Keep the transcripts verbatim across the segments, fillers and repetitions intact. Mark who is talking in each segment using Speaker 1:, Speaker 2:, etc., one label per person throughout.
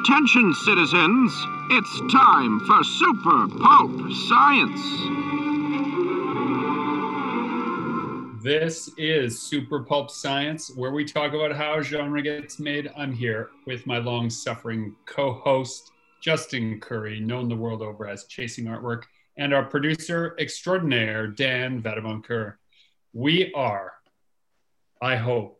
Speaker 1: Attention, citizens. It's time for Super Pulp Science.
Speaker 2: This is Super Pulp Science, where we talk about how genre gets made. I'm here with my long-suffering co-host, Justin Curry, known the world over as Chasing Artwork, and our producer extraordinaire, Dan Vadabunker. We are, I hope,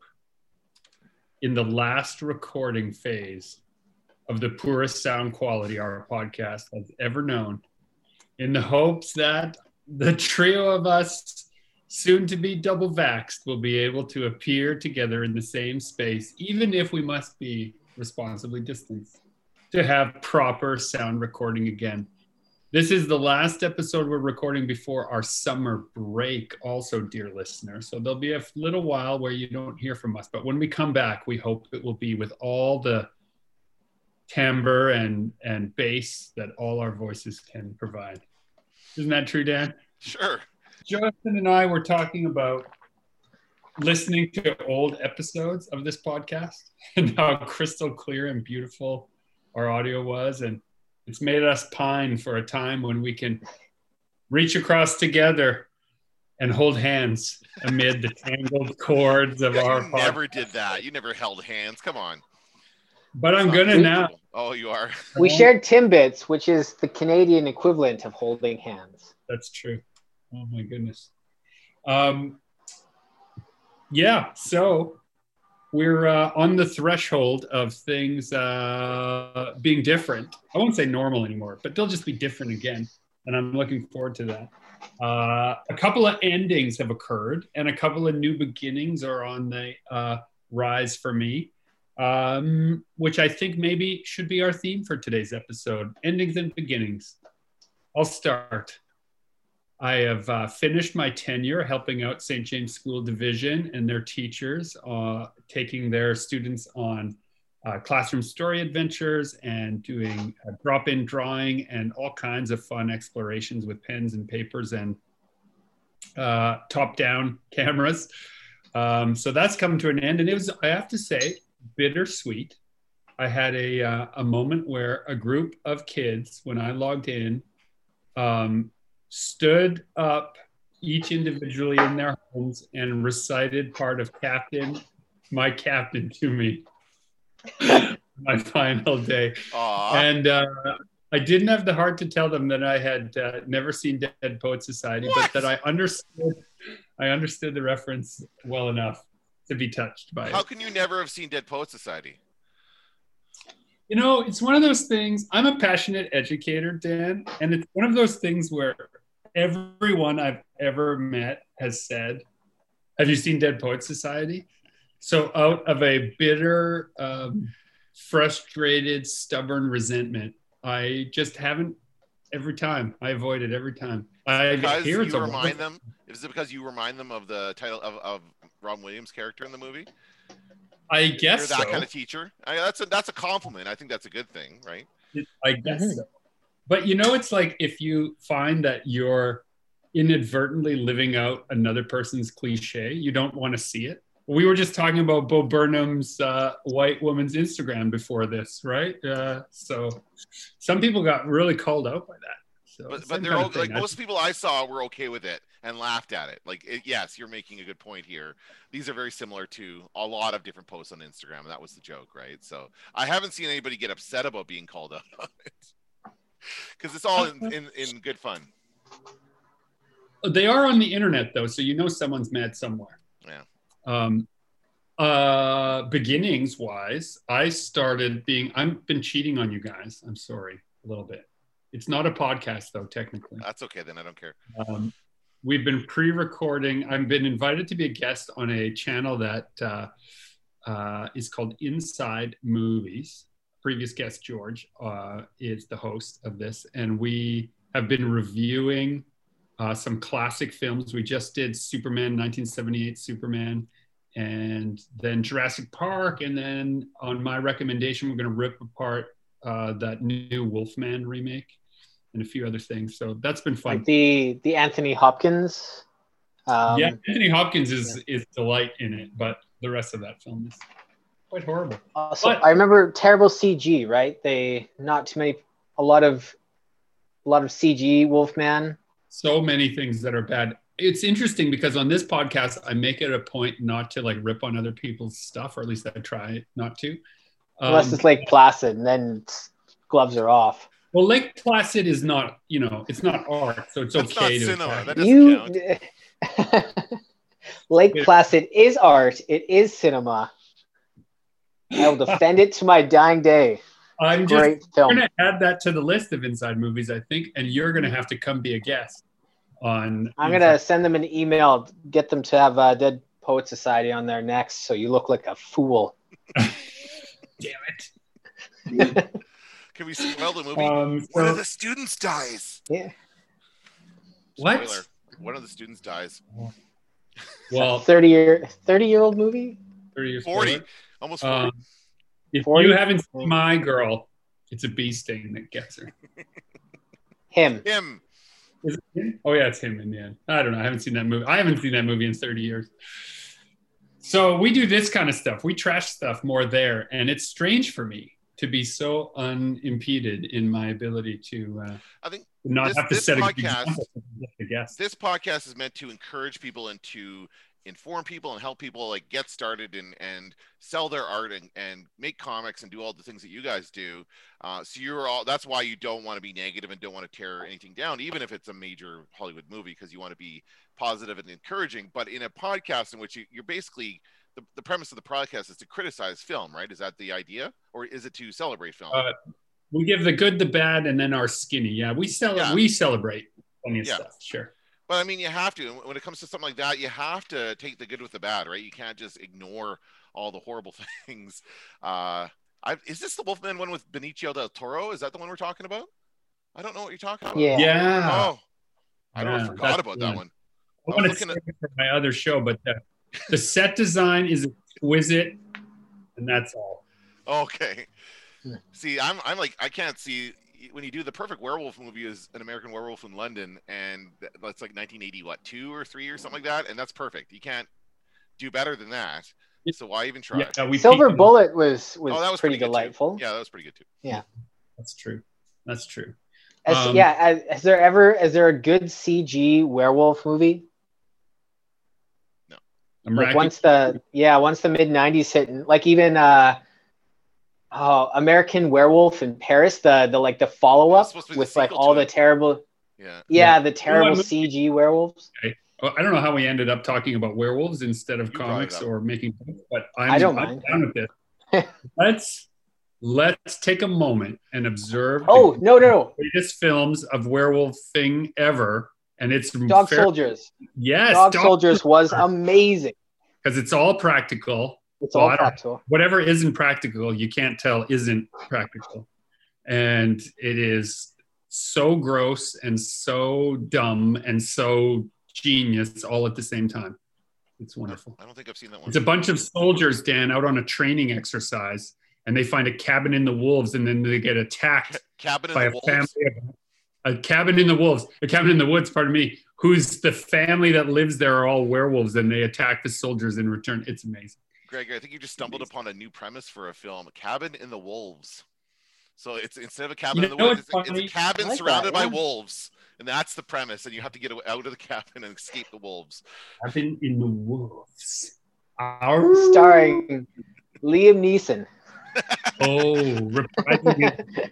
Speaker 2: in the last recording phase of the poorest sound quality our podcast has ever known, in the hopes that the trio of us, soon to be double vaxxed, will be able to appear together in the same space, even if we must be responsibly distanced, to have proper sound recording again. This is the last episode we're recording before our summer break also, dear listener. So there'll be a little while where you don't hear from us. But when we come back, we hope it will be with all the timbre and, and bass that all our voices can provide. Isn't that true, Dan?
Speaker 3: Sure.
Speaker 2: Jonathan and I were talking about listening to old episodes of this podcast and how crystal clear and beautiful our audio was. And it's made us pine for a time when we can reach across together and hold hands amid the tangled cords of
Speaker 3: yeah,
Speaker 2: our
Speaker 3: you
Speaker 2: podcast.
Speaker 3: never did that. You never held hands. Come on.
Speaker 2: But I'm going to now.
Speaker 3: Oh, you are.
Speaker 4: We shared Timbits, which is the Canadian equivalent of holding hands.
Speaker 2: That's true. Oh, my goodness. Um, yeah, so we're uh, on the threshold of things uh, being different. I won't say normal anymore, but they'll just be different again. And I'm looking forward to that. Uh, a couple of endings have occurred and a couple of new beginnings are on the uh, rise for me, um, which I think maybe should be our theme for today's episode, endings and beginnings. I'll start. I have uh, finished my tenure helping out Saint James School Division and their teachers, uh, taking their students on uh, classroom story adventures and doing uh, drop-in drawing and all kinds of fun explorations with pens and papers and uh, top-down cameras. Um, so that's come to an end. And it was, I have to say, bittersweet. I had a, uh, a moment where a group of kids, when I logged in, um, stood up each individually in their homes and recited part of Captain, my Captain to me, my final day.
Speaker 3: Aww. And
Speaker 2: uh, I didn't have the heart to tell them that I had uh, never seen Dead Poets Society,
Speaker 3: what?
Speaker 2: but that I understood, I understood the reference well enough to be touched by it.
Speaker 3: How can you never have seen Dead Poets Society?
Speaker 2: You know, it's one of those things. I'm a passionate educator, Dan, and it's one of those things where everyone I've ever met has said, have you seen Dead Poets Society? So out of a bitter, um, frustrated, stubborn resentment, I just haven't, every time. I avoid it every time. I
Speaker 3: because
Speaker 2: hear
Speaker 3: you
Speaker 2: it's a
Speaker 3: remind
Speaker 2: wonderful-
Speaker 3: them, is it because you remind them of the title of, of Robin Williams' character in the movie?
Speaker 2: I guess
Speaker 3: You're that
Speaker 2: so.
Speaker 3: kind of teacher. I mean, that's a that's a compliment. I think that's a good thing, right?
Speaker 2: I guess so. But you know, it's like if you find that you're inadvertently living out another person's cliche, you don't want to see it. We were just talking about Bo Burnham's uh, white woman's Instagram before this, right? Uh, so some people got really called out by that. So
Speaker 3: but
Speaker 2: same
Speaker 3: but they're
Speaker 2: kind
Speaker 3: all,
Speaker 2: of thing.
Speaker 3: like
Speaker 2: I-
Speaker 3: most people I saw were okay with it and laughed at it. Like, it, yes, you're making a good point here. These are very similar to a lot of different posts on Instagram, and that was the joke, right? So I haven't seen anybody get upset about being called out on it because it's all in, in, in good fun.
Speaker 2: They are on the internet though, so you know someone's mad somewhere.
Speaker 3: Yeah.
Speaker 2: Um, uh, beginnings wise, I started being, I've been cheating on you guys. I'm sorry, a little bit. It's not a podcast though, technically.
Speaker 3: That's okay then. I don't care.
Speaker 2: Um, we've been pre-recording. I've been invited to be a guest on a channel that uh, uh, is called Inside Movies. Previous guest, George, uh, is the host of this. And we have been reviewing uh, some classic films. We just did Superman, nineteen seventy-eight Superman, and then Jurassic Park. And then on my recommendation, we're going to rip apart uh, that new Wolfman remake and a few other things. So that's been fun.
Speaker 4: Like the the Anthony Hopkins. Um,
Speaker 2: yeah, Anthony Hopkins is yeah. is delight in it, but the rest of that film is quite horrible.
Speaker 4: Also,
Speaker 2: But-
Speaker 4: I remember terrible C G, right? They not too many, a lot of, a lot of C G Wolfman.
Speaker 2: So many things that are bad. It's interesting because on this podcast, I make it a point not to like rip on other people's stuff, or at least I try not to.
Speaker 4: Unless
Speaker 2: Um,
Speaker 4: it's Lake Placid, and then gloves are off.
Speaker 2: well, Lake Placid is not, you know, it's not art, so it's
Speaker 3: That's not
Speaker 2: okay to
Speaker 3: cinema.
Speaker 2: attack
Speaker 3: That
Speaker 2: it.
Speaker 3: doesn't
Speaker 4: You,
Speaker 3: count.
Speaker 4: Lake
Speaker 2: Yeah.
Speaker 4: Placid is art. It is cinema. I will defend it to my dying day.
Speaker 2: I'm just
Speaker 4: Great film.
Speaker 2: going to add that to the list of Inside Movies, I think, and you're going to have to come be a guest on.
Speaker 4: I'm gonna send them an email, get them to have uh, Dead Poet Society on there next, so you look like a fool.
Speaker 2: Damn it.
Speaker 3: Can we spoil the movie?
Speaker 2: Um,
Speaker 3: One
Speaker 2: so-
Speaker 3: of the students dies.
Speaker 4: Yeah.
Speaker 2: What?
Speaker 3: Spoiler. One of the students dies.
Speaker 2: Well,
Speaker 4: thirty year thirty year old movie.
Speaker 2: thirty years
Speaker 3: forty.
Speaker 2: forward.
Speaker 3: Almost forty.
Speaker 2: Um, if
Speaker 4: forty?
Speaker 2: you haven't seen My Girl, it's a bee sting that gets her.
Speaker 4: Him.
Speaker 3: Him.
Speaker 2: Is it him? Oh yeah, it's him in the end. I don't know. I haven't seen that movie. I haven't seen that movie in thirty years. So we do this kind of stuff. We trash stuff more there, and it's strange for me to be so unimpeded in my ability to uh,
Speaker 3: I think
Speaker 2: not
Speaker 3: this-
Speaker 2: have to
Speaker 3: this
Speaker 2: set a good
Speaker 3: podcast-
Speaker 2: example for the guests.
Speaker 3: this podcast is meant to encourage people and to inform people and help people like get started and and sell their art and, and make comics and do all the things that you guys do. Uh, so you're all that's why you don't want to be negative and don't want to tear anything down, even if it's a major Hollywood movie, because you want to be positive and encouraging. But in a podcast in which you, you're basically the, the premise of the podcast is to criticize film, right? Is that the idea, or is it to celebrate film?
Speaker 2: Uh, we give the good, the bad, and then our skinny. Yeah, we cel-
Speaker 3: Yeah.
Speaker 2: we celebrate plenty of
Speaker 3: Yeah.
Speaker 2: stuff. Sure.
Speaker 3: But I mean, you have to. When it comes to something like that, you have to take the good with the bad, right? You can't just ignore all the horrible things. Uh, I, is this the Wolfman one with Benicio del Toro? Is that the one we're talking about? I don't know what you're talking about.
Speaker 4: Yeah.
Speaker 3: Oh,
Speaker 2: Yeah.
Speaker 3: I don't
Speaker 2: Yeah,
Speaker 3: know. I forgot
Speaker 2: that's
Speaker 3: about
Speaker 2: the
Speaker 3: that
Speaker 2: one.
Speaker 3: one.
Speaker 2: I
Speaker 3: I
Speaker 2: want
Speaker 3: was
Speaker 2: to say
Speaker 3: looking
Speaker 2: it for my other show, but the, the set design is exquisite, and that's all.
Speaker 3: Okay.
Speaker 4: Hmm.
Speaker 3: See, I'm I'm like I can't see when you do the perfect werewolf movie is An American Werewolf in London, and that's like nineteen eighty what two or three or something like that, and that's perfect. You can't do better than that. So why even try?
Speaker 2: Yeah, we
Speaker 4: Silver
Speaker 2: peaked-
Speaker 4: Bullet was was,
Speaker 3: Oh, that was
Speaker 4: pretty,
Speaker 3: pretty good, too.
Speaker 4: delightful.
Speaker 3: Yeah, that was pretty good too.
Speaker 2: That's true. That's true.
Speaker 4: As,
Speaker 2: Um,
Speaker 4: yeah. As, is there ever is there a good C G werewolf movie?
Speaker 2: I'm
Speaker 4: Like
Speaker 2: racking-
Speaker 4: once the yeah once the mid nineties hit, and like even uh oh American Werewolf in Paris, the the like the follow
Speaker 3: It's
Speaker 4: up
Speaker 3: supposed to be the
Speaker 4: with like
Speaker 3: sequel to
Speaker 4: all the
Speaker 3: it.
Speaker 4: terrible
Speaker 3: Yeah.
Speaker 4: yeah, the terrible
Speaker 2: movie-
Speaker 4: C G werewolves.
Speaker 2: Oh, I don't know how we ended up talking about werewolves instead of
Speaker 3: You brought it
Speaker 2: comics
Speaker 3: up.
Speaker 2: or making books, but I'm,
Speaker 4: I don't
Speaker 2: I'm
Speaker 4: mind.
Speaker 2: down with this. let's let's take a moment and observe
Speaker 4: Oh
Speaker 2: the
Speaker 4: no no no
Speaker 2: greatest films of werewolf thing ever, and it's
Speaker 4: Dog
Speaker 2: fair-
Speaker 4: Soldiers.
Speaker 2: Yes,
Speaker 4: Dog Soldiers was amazing.
Speaker 2: because it's all practical.
Speaker 4: It's
Speaker 2: Well,
Speaker 4: all
Speaker 2: I don't-
Speaker 4: practical.
Speaker 2: Whatever isn't practical, you can't tell isn't practical, and it is so gross and so dumb and so genius all at the same time. It's wonderful.
Speaker 3: I don't think I've seen that one.
Speaker 2: It's a bunch of soldiers, Dan, out on a training exercise, and they find a cabin in the wolves, and then they get attacked
Speaker 3: Cabin in
Speaker 2: by
Speaker 3: the
Speaker 2: a
Speaker 3: Wolves.
Speaker 2: family. Of, a cabin in the wolves, a cabin in the woods. Pardon me. Who's the family that lives there are all werewolves, and they attack the soldiers in return. It's amazing.
Speaker 3: Greg, I think you just stumbled upon a new premise for a film, Cabin in the Wolves. So it's instead of a cabin
Speaker 2: You
Speaker 3: in the
Speaker 2: know
Speaker 3: woods,
Speaker 2: what's
Speaker 3: it's, it's
Speaker 2: funny?
Speaker 3: a cabin
Speaker 4: I like
Speaker 3: surrounded
Speaker 4: that,
Speaker 3: by
Speaker 4: yeah.
Speaker 3: wolves. And that's the premise. And you have to get out of the cabin and escape the wolves.
Speaker 2: Cabin in the wolves. Arr.
Speaker 4: Starring Liam Neeson.
Speaker 2: Oh, reprising it.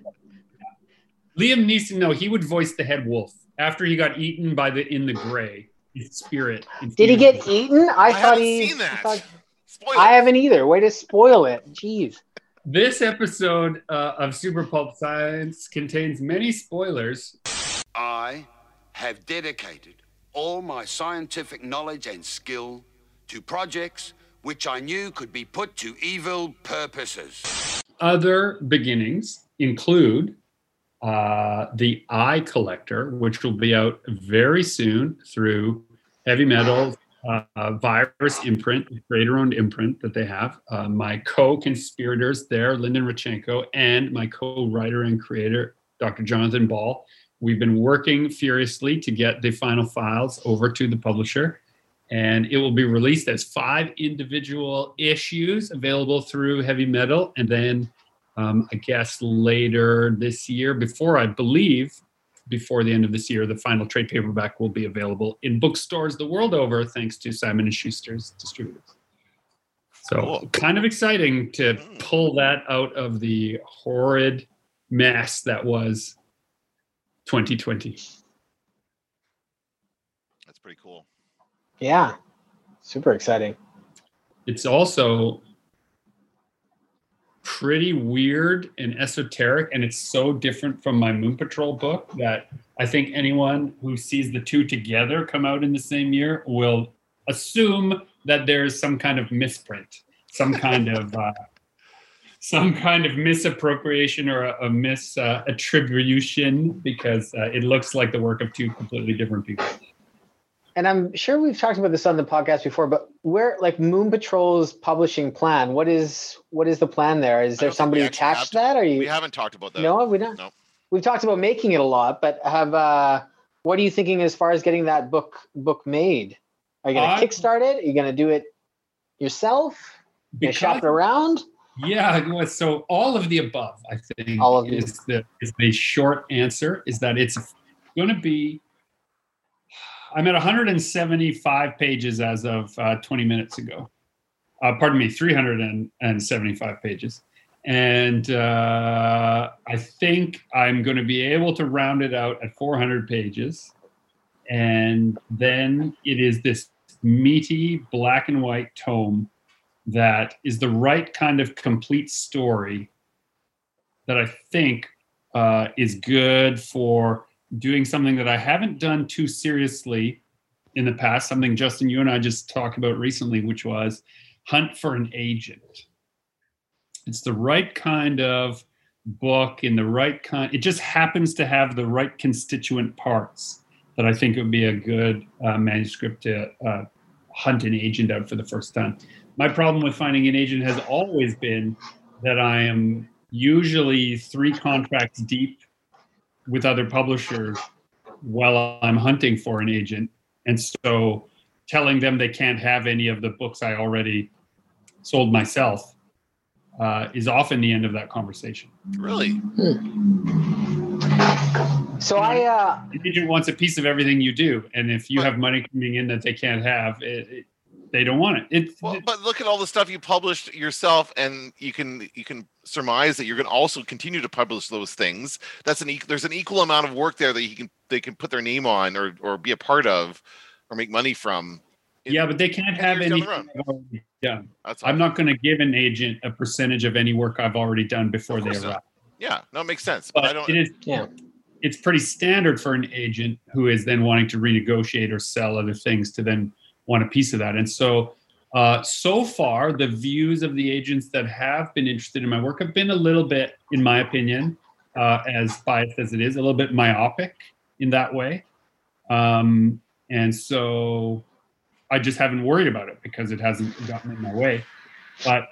Speaker 2: Liam Neeson. No, he would voice the head wolf after he got eaten by the in the gray. His spirit.
Speaker 4: Did he get eaten? I,
Speaker 3: I
Speaker 4: thought
Speaker 3: haven't
Speaker 4: he.
Speaker 3: seen
Speaker 4: I,
Speaker 3: that.
Speaker 4: thought-
Speaker 3: Spoiler.
Speaker 4: I haven't either. Way to spoil it. Jeez.
Speaker 2: This episode uh, of Super Pulp Science contains many spoilers.
Speaker 5: I have dedicated all my scientific knowledge and skill to projects which I knew could be put to evil purposes.
Speaker 2: Other beginnings include uh, The Eye Collector, which will be out very soon through Heavy Metal uh, Virus imprint, creator-owned imprint that they have. Uh, my co-conspirators there, Lyndon Rachenko, and my co-writer and creator, Doctor Jonathan Ball. We've been working furiously to get the final files over to the publisher. And it will be released as five individual issues available through Heavy Metal. And then um, I guess later this year, before I believe, before the end of this year, the final trade paperback will be available in bookstores the world over, thanks to Simon and Schuster's distributors. So
Speaker 3: Cool.
Speaker 2: kind of exciting to pull that out of the horrid mess that was twenty twenty.
Speaker 3: That's pretty cool.
Speaker 4: Yeah, super exciting.
Speaker 2: It's also pretty weird and esoteric, and it's so different from my Moon Patrol book that I think anyone who sees the two together come out in the same year will assume that there's some kind of misprint, some kind of uh, some kind of misappropriation or a, a misattribution, uh, because uh, it looks like the work of two completely different people.
Speaker 4: And I'm sure we've talked about this on the podcast before, but where, like, Moon Patrol's publishing plan, what is what is the plan there? Is there somebody attached to that? Or you?
Speaker 3: We haven't talked about that.
Speaker 4: No, we don't.
Speaker 3: No.
Speaker 4: We've talked about making it a lot, but have uh, what are you thinking as far as getting that book book made? Are you going to
Speaker 2: Uh,
Speaker 4: kickstart it? Are you going to do it yourself? You
Speaker 2: Because-
Speaker 4: shop it around?
Speaker 2: Yeah, well, so all of the above, I think,
Speaker 4: All of the-
Speaker 2: is the is the short answer. Is that it's going to be. I'm at one hundred seventy-five pages as of uh, twenty minutes ago. Uh, pardon me, three hundred seventy-five pages, and uh, I think I'm going to be able to round it out at four hundred pages, and then it is this meaty black and white tome that is the right kind of complete story that I think uh, is good for doing something that I haven't done too seriously in the past, something Justin, you and I just talked about recently, which was hunt for an agent. It's the right kind of book in the right kind. It just happens to have the right constituent parts that I think it would be a good uh, manuscript to uh, hunt an agent out for the first time. My problem with finding an agent has always been that I am usually three contracts deep with other publishers while I'm hunting for an agent. And so telling them they can't have any of the books I already sold myself uh, is often the end of that conversation.
Speaker 3: Really?
Speaker 4: So I, uh,
Speaker 2: An agent wants a piece of everything you do. And if you
Speaker 3: But-
Speaker 2: have money coming in that they can't have, it, it, they don't want it. It,
Speaker 3: Well,
Speaker 2: it-
Speaker 3: but look at all the stuff you published yourself, and you can you can surmise that you're going to also continue to publish those things. That's an e- there's an equal amount of work there that you can they can put their name on or or be a part of or make money from. in-
Speaker 2: yeah, but they can't
Speaker 3: ten
Speaker 2: have
Speaker 3: years down the
Speaker 2: anything
Speaker 3: road.
Speaker 2: I've already done.
Speaker 3: That's all.
Speaker 2: I'm not going to give an agent a percentage of any work I've already done before
Speaker 3: Of
Speaker 2: they
Speaker 3: course not.
Speaker 2: arrive.
Speaker 3: Yeah, no, it makes sense. But, I
Speaker 2: But
Speaker 3: don't.
Speaker 2: it is
Speaker 4: yeah.
Speaker 2: it's pretty standard for an agent who is then wanting to renegotiate or sell other things to then want a piece of that. And so, uh, so far, the views of the agents that have been interested in my work have been a little bit, in my opinion, uh, as biased as it is, a little bit myopic in that way. Um, and so I just haven't worried about it because it hasn't gotten in my way. But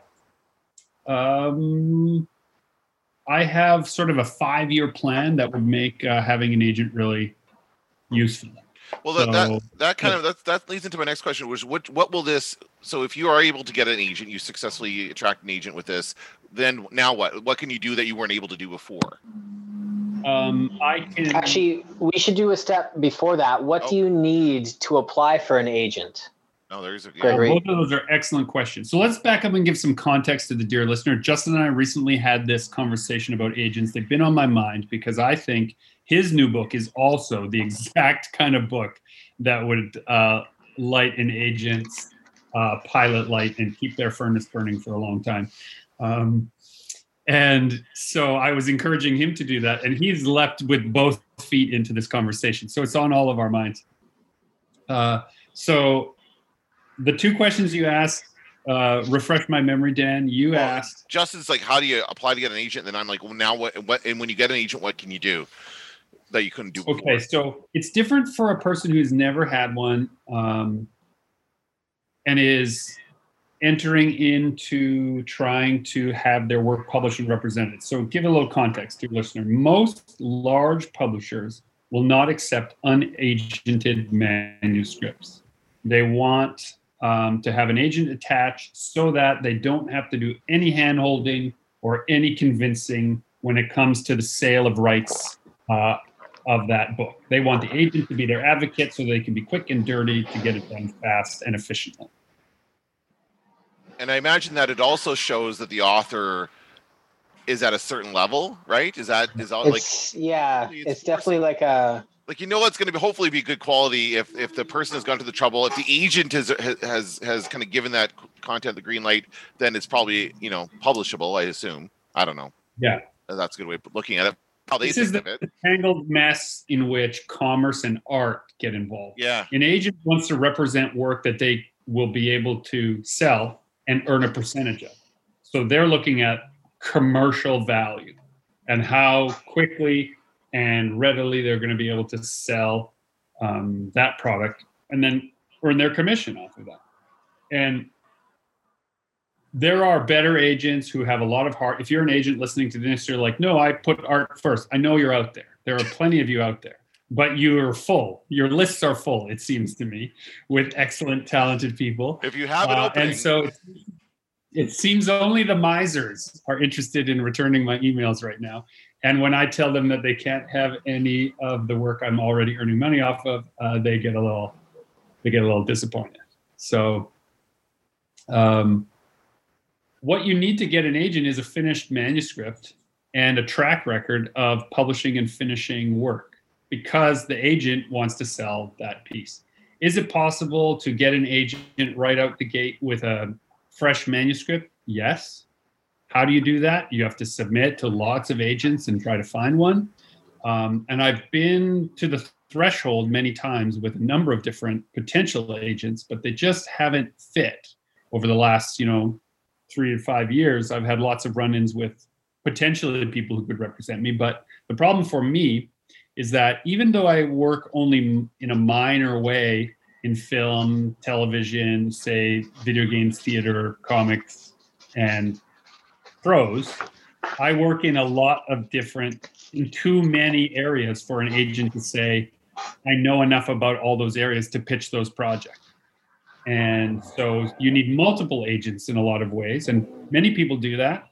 Speaker 2: um, I have sort of a five-year plan that would make uh, having an agent really useful.
Speaker 3: Well, that, that
Speaker 2: So-
Speaker 3: that kind of that that leads into my next question, which what what will this? So, if you are able to get an agent, you successfully attract an agent with this, then now what? What can you do that you weren't able to do before?
Speaker 2: Um, I can
Speaker 4: Actually, we should do a step before that. What do
Speaker 3: Oh.
Speaker 4: you need to apply for an agent?
Speaker 3: No, there's a yeah.
Speaker 4: Gregory.
Speaker 2: Both of those are excellent questions. So let's back up and give some context to the dear listener. Justin and I recently had this conversation about agents. They've been on my mind because I think his new book is also the exact kind of book that would uh, light an agent's uh, pilot light and keep their furnace burning for a long time. Um, and so I was encouraging him to do that, and he's leapt with both feet into this conversation. So it's on all of our minds. Uh, so the two questions you asked, uh, refresh my memory, Dan. You
Speaker 3: Well,
Speaker 2: asked,
Speaker 3: Justin's like, how do you apply to get an agent? Then I'm like, well, now what? What? And when you get an agent, what can you do that you couldn't do before?
Speaker 2: okay, so it's different for a person who's never had one um, and is entering into trying to have their work published and represented. So give a little context to your listener. Most large publishers will not accept unagented manuscripts. They want um, to have an agent attached so that they don't have to do any hand-holding or any convincing when it comes to the sale of rights uh, of that book. They want the agent to be their advocate so they can be quick and dirty to get it done fast and efficiently.
Speaker 3: And I imagine that it also shows that the author is at a certain level, right? Is that is all
Speaker 4: it's,
Speaker 3: like
Speaker 4: yeah, it's, it's definitely like a
Speaker 3: like you know it's going to be hopefully be good quality if if the person has gone to the trouble, if the agent has has has kind of given that content the green light, then it's probably, you know, publishable, I assume. I don't know.
Speaker 2: Yeah,
Speaker 3: that's a good way of looking at it. How they
Speaker 2: this
Speaker 3: think
Speaker 2: is the,
Speaker 3: of it.
Speaker 2: the tangled mess in which commerce and art get involved.
Speaker 3: Yeah,
Speaker 2: an agent wants to represent work that they will be able to sell and earn a percentage of. So they're looking at commercial value and how quickly and readily they're going to be able to sell um, that product and then earn their commission off of that. And there are better agents who have a lot of heart. If you're an agent listening to this, you're like, no, I put art first. I know you're out there. There are plenty of you out there, but you're full. Your lists are full, it seems to me, with excellent, talented people.
Speaker 3: If you have an
Speaker 2: uh,
Speaker 3: opening.
Speaker 2: And so it, it seems only the misers are interested in returning my emails right now. And when I tell them that they can't have any of the work I'm already earning money off of, uh, they get a little, they get a little disappointed. So, um, what you need to get an agent is a finished manuscript and a track record of publishing and finishing work, because the agent wants to sell that piece. Is it possible to get an agent right out the gate with a fresh manuscript? Yes. How do you do that? You have to submit to lots of agents and try to find one. Um, and I've been to the threshold many times with a number of different potential agents, but they just haven't fit over the last, you know, three to five years. I've had lots of run-ins with potentially people who could represent me. But the problem for me is that even though I work only in a minor way in film, television, say video games, theater, comics, and prose, I work in a lot of different, in too many areas for an agent to say, I know enough about all those areas to pitch those projects. And so you need multiple agents in a lot of ways, and many people do that.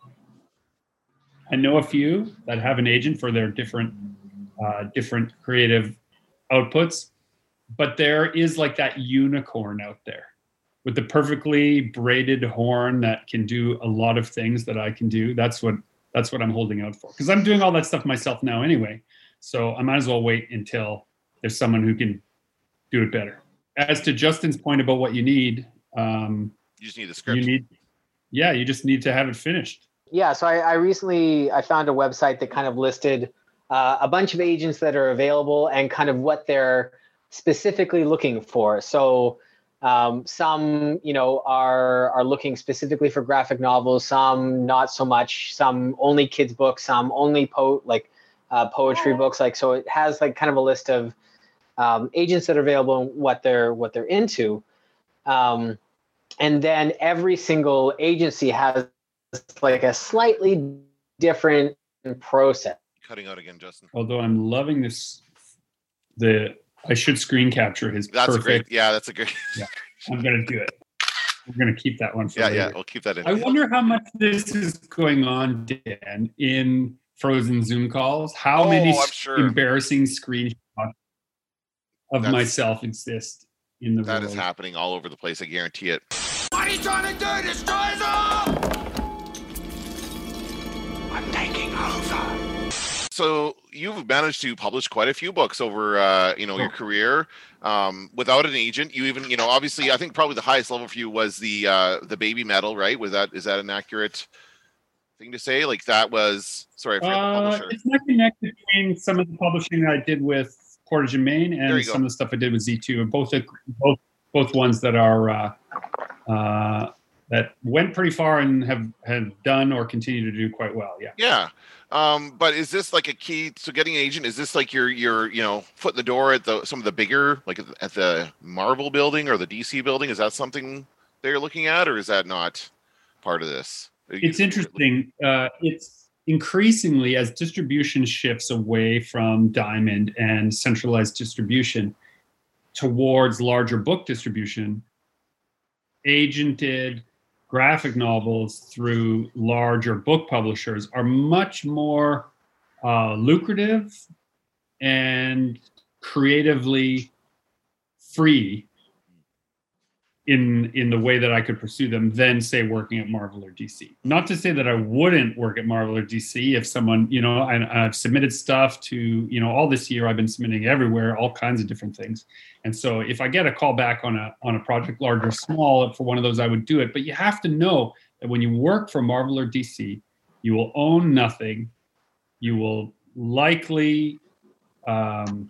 Speaker 2: I know a few that have an agent for their different uh, different creative outputs, but there is like that unicorn out there with the perfectly braided horn that can do a lot of things that I can do. That's what that's what I'm holding out for, because I'm doing all that stuff myself now anyway. So I might as well wait until there's someone who can do it better. As to Justin's point about what you need, um,
Speaker 3: you just need the script.
Speaker 2: You need, yeah, you just need to have it finished.
Speaker 4: Yeah, so I, I recently I found a website that kind of listed uh, a bunch of agents that are available and kind of what they're specifically looking for. So um, some, you know, are are looking specifically for graphic novels. Some not so much. Some only kids books. Some only po like uh, poetry books. Like so, it has like kind of a list of Um, agents that are available and what they're what they're into, um, and then every single agency has like a slightly different process.
Speaker 3: Cutting out again, Justin.
Speaker 2: Although I'm loving this, the I should screen capture his.
Speaker 3: That's
Speaker 2: perfect.
Speaker 3: great. Yeah, that's a good.
Speaker 2: Yeah, I'm gonna do it. We're gonna keep that one. For
Speaker 3: yeah,
Speaker 2: later.
Speaker 3: yeah, we'll keep that in.
Speaker 2: I wonder how much this is going on, Dan, in frozen Zoom calls. How
Speaker 3: oh,
Speaker 2: many
Speaker 3: I'm sure.
Speaker 2: embarrassing screenshots of
Speaker 3: That's,
Speaker 2: myself exist in the
Speaker 3: that
Speaker 2: world.
Speaker 3: Is happening all over the place. I guarantee it.
Speaker 5: What are you trying to do? Destroy us all! I'm taking over.
Speaker 3: So you've managed to publish quite a few books over, uh, you know, your career um, without an agent. You even, you know, obviously, I think probably the highest level for you was the uh, the Baby Metal, right? Was that is that an accurate thing to say? Like that was sorry, I forgot
Speaker 2: uh,
Speaker 3: the publisher.
Speaker 2: It's not connected between some of the publishing that I did with Portage and Main and some
Speaker 3: go.
Speaker 2: of the stuff I did with Z two, and both both both ones that are uh, uh, that went pretty far and have have done or continue to do quite well. Yeah.
Speaker 3: Yeah. Um, but is this like a key? So getting an agent, is this like your your you know foot in the door at the some of the bigger like at the Marvel building or the D C building? Is that something they're looking at, or is that not part of this?
Speaker 2: It's interesting. Uh, it's increasingly, as distribution shifts away from Diamond and centralized distribution, towards larger book distribution, agented graphic novels through larger book publishers are much more uh, lucrative and creatively free in in the way that I could pursue them than, say, working at Marvel or D C. Not to say that I wouldn't work at Marvel or D C if someone, you know, and I've submitted stuff to, you know, all this year I've been submitting everywhere, all kinds of different things. And so if I get a call back on a on a project, large or small, for one of those, I would do it. But you have to know that when you work for Marvel or D C, you will own nothing. You will likely um,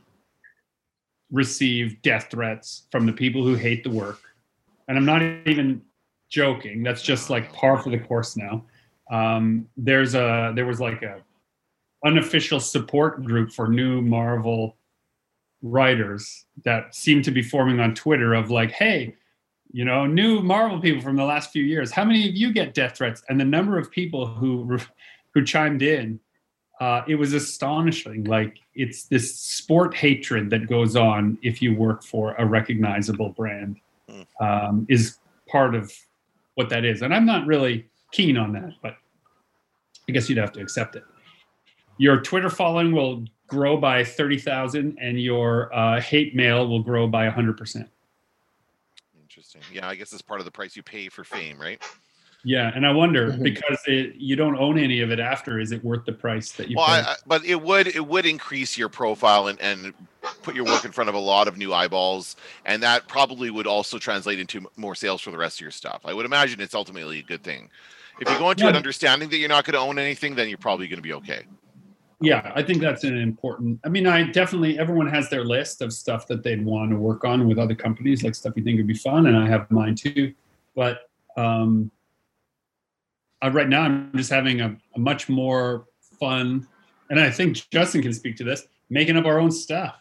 Speaker 2: receive death threats from the people who hate the work. And I'm not even joking. That's just like par for the course now. Um, there's a there was like a unofficial support group for new Marvel writers that seemed to be forming on Twitter of like, hey, you know, new Marvel people from the last few years, how many of you get death threats? And the number of people who who chimed in, uh, it was astonishing. Like, it's this sport hatred that goes on if you work for a recognizable brand. Um, is part of what that is. And I'm not really keen on that, but I guess you'd have to accept it. Your Twitter following will grow by thirty thousand and your uh, hate mail will grow by one hundred percent.
Speaker 3: Interesting. Yeah, I guess it's part of the price you pay for fame, right?
Speaker 2: Yeah, and I wonder, because it, you don't own any of it after, is it worth the price that you
Speaker 3: well,
Speaker 2: pay?
Speaker 3: I, I, but it would it would increase your profile and, and put your work in front of a lot of new eyeballs, and that probably would also translate into more sales for the rest of your stuff. I would imagine it's ultimately a good thing. If you go into
Speaker 2: Yeah.
Speaker 3: an understanding that you're not going to own anything, then you're probably going to be okay.
Speaker 2: Yeah, I think that's an important. I mean, I definitely, everyone has their list of stuff that they'd want to work on with other companies, like stuff you think would be fun, and I have mine too. But um, uh, right now, I'm just having a, a much more fun, and I think Justin can speak to this, making up our own stuff.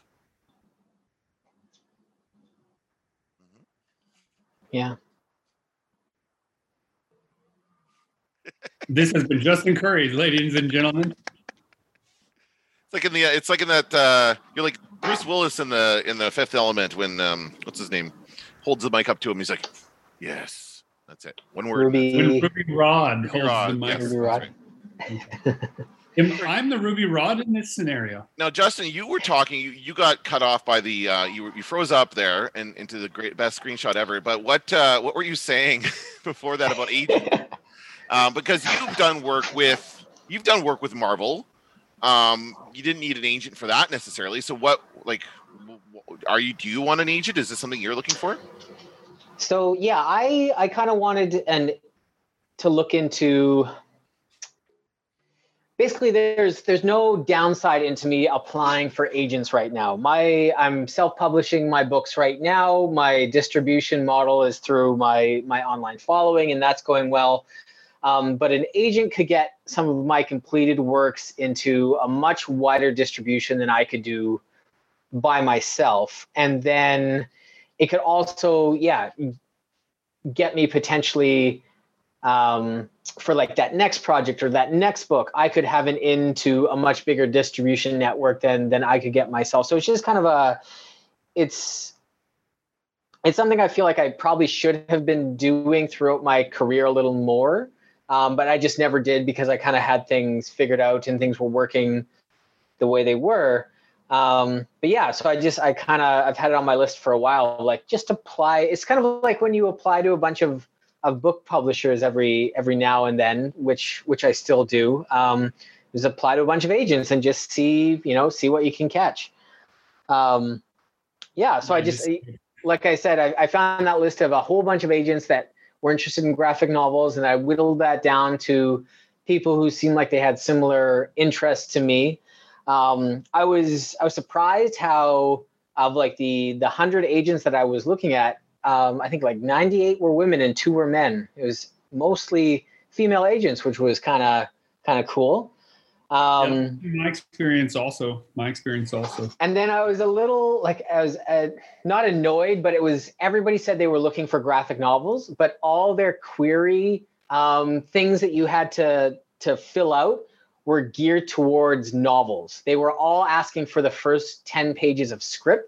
Speaker 4: Yeah.
Speaker 2: This has been Justin Curry, ladies and gentlemen.
Speaker 3: It's like in the it's like in that uh, you're like Bruce Willis in the in the Fifth Element when um, what's his name holds the mic up to him. He's like, "Yes, that's it. One word."
Speaker 4: Ruby.
Speaker 2: When Ruby Rod holds
Speaker 3: Rod,
Speaker 2: the mic.
Speaker 3: yes,
Speaker 4: Ruby
Speaker 3: that's
Speaker 4: Rod.
Speaker 3: right.
Speaker 2: Am- I'm the Ruby Rod in this scenario.
Speaker 3: Now, Justin, you were talking. You, you got cut off by the. Uh, you were, you froze up there and into the great best screenshot ever. But what uh, what were you saying before that about agent? um, because you've done work with you've done work with Marvel. Um, you didn't need an agent for that necessarily. So what, like, are you? Do you want an agent? Is this something you're looking for?
Speaker 4: So yeah, I I kind of wanted and to look into. Basically, there's there's no downside into me applying for agents right now. My I'm self-publishing my books right now. My distribution model is through my my online following, and that's going well. Um, but an agent could get some of my completed works into a much wider distribution than I could do by myself, and then it could also, yeah, get me potentially. Um, for like that next project or that next book, I could have an into a much bigger distribution network than than I could get myself. So it's just kind of a, it's it's something I feel like I probably should have been doing throughout my career a little more, um, but I just never did because I kind of had things figured out and things were working the way they were. Um, but yeah, so I just I kind of I've had it on my list for a while, like just apply. It's kind of like when you apply to a bunch of of book publishers every every now and then, which which I still do, um, is apply to a bunch of agents and just see, you know, see what you can catch. Um, yeah, so I just, like I said, I, I found that list of a whole bunch of agents that were interested in graphic novels, and I whittled that down to people who seemed like they had similar interests to me. Um, I was I was surprised how of like the the hundred agents that I was looking at. Um, I think like ninety-eight were women and two were men. It was mostly female agents, which was kind of kind of cool. Um,
Speaker 2: yeah, my experience also. My experience also.
Speaker 4: And then I was a little like I was uh, not annoyed, but it was everybody said they were looking for graphic novels, but all their query um, things that you had to to fill out were geared towards novels. They were all asking for the first ten pages of script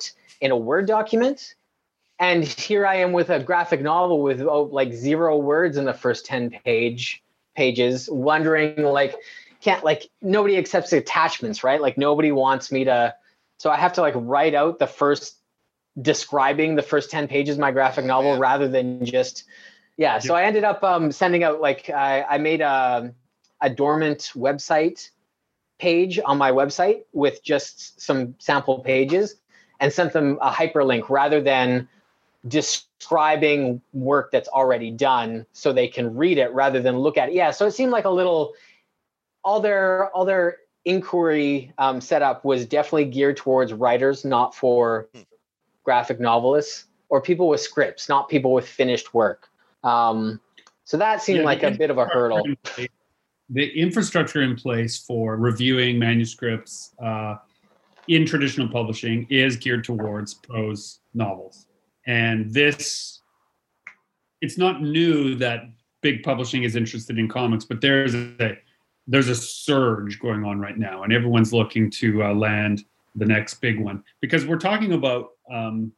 Speaker 4: in a Word document. And here I am with a graphic novel with oh, like zero words in the first ten page pages, wondering like, can't like nobody accepts attachments, right? Like nobody wants me to, so I have to like write out the first describing the first ten pages of my graphic novel
Speaker 3: yeah.
Speaker 4: rather than just, yeah. So I ended up um, sending out like, I, I made a, a dormant website page on my website with just some sample pages and sent them a hyperlink rather than describing work that's already done so they can read it rather than look at it. Yeah. So it seemed like a little, all their, all their inquiry um, setup was definitely geared towards writers, not for graphic novelists or people with scripts, not people with finished work. Um, so that seemed
Speaker 2: Yeah,
Speaker 4: like a bit of a hurdle.
Speaker 2: The infrastructure in place for reviewing manuscripts uh, in traditional publishing is geared towards prose novels. And this, it's not new that big publishing is interested in comics, but there's a there's a surge going on right now, and everyone's looking to uh, land the next big one because we're talking about um,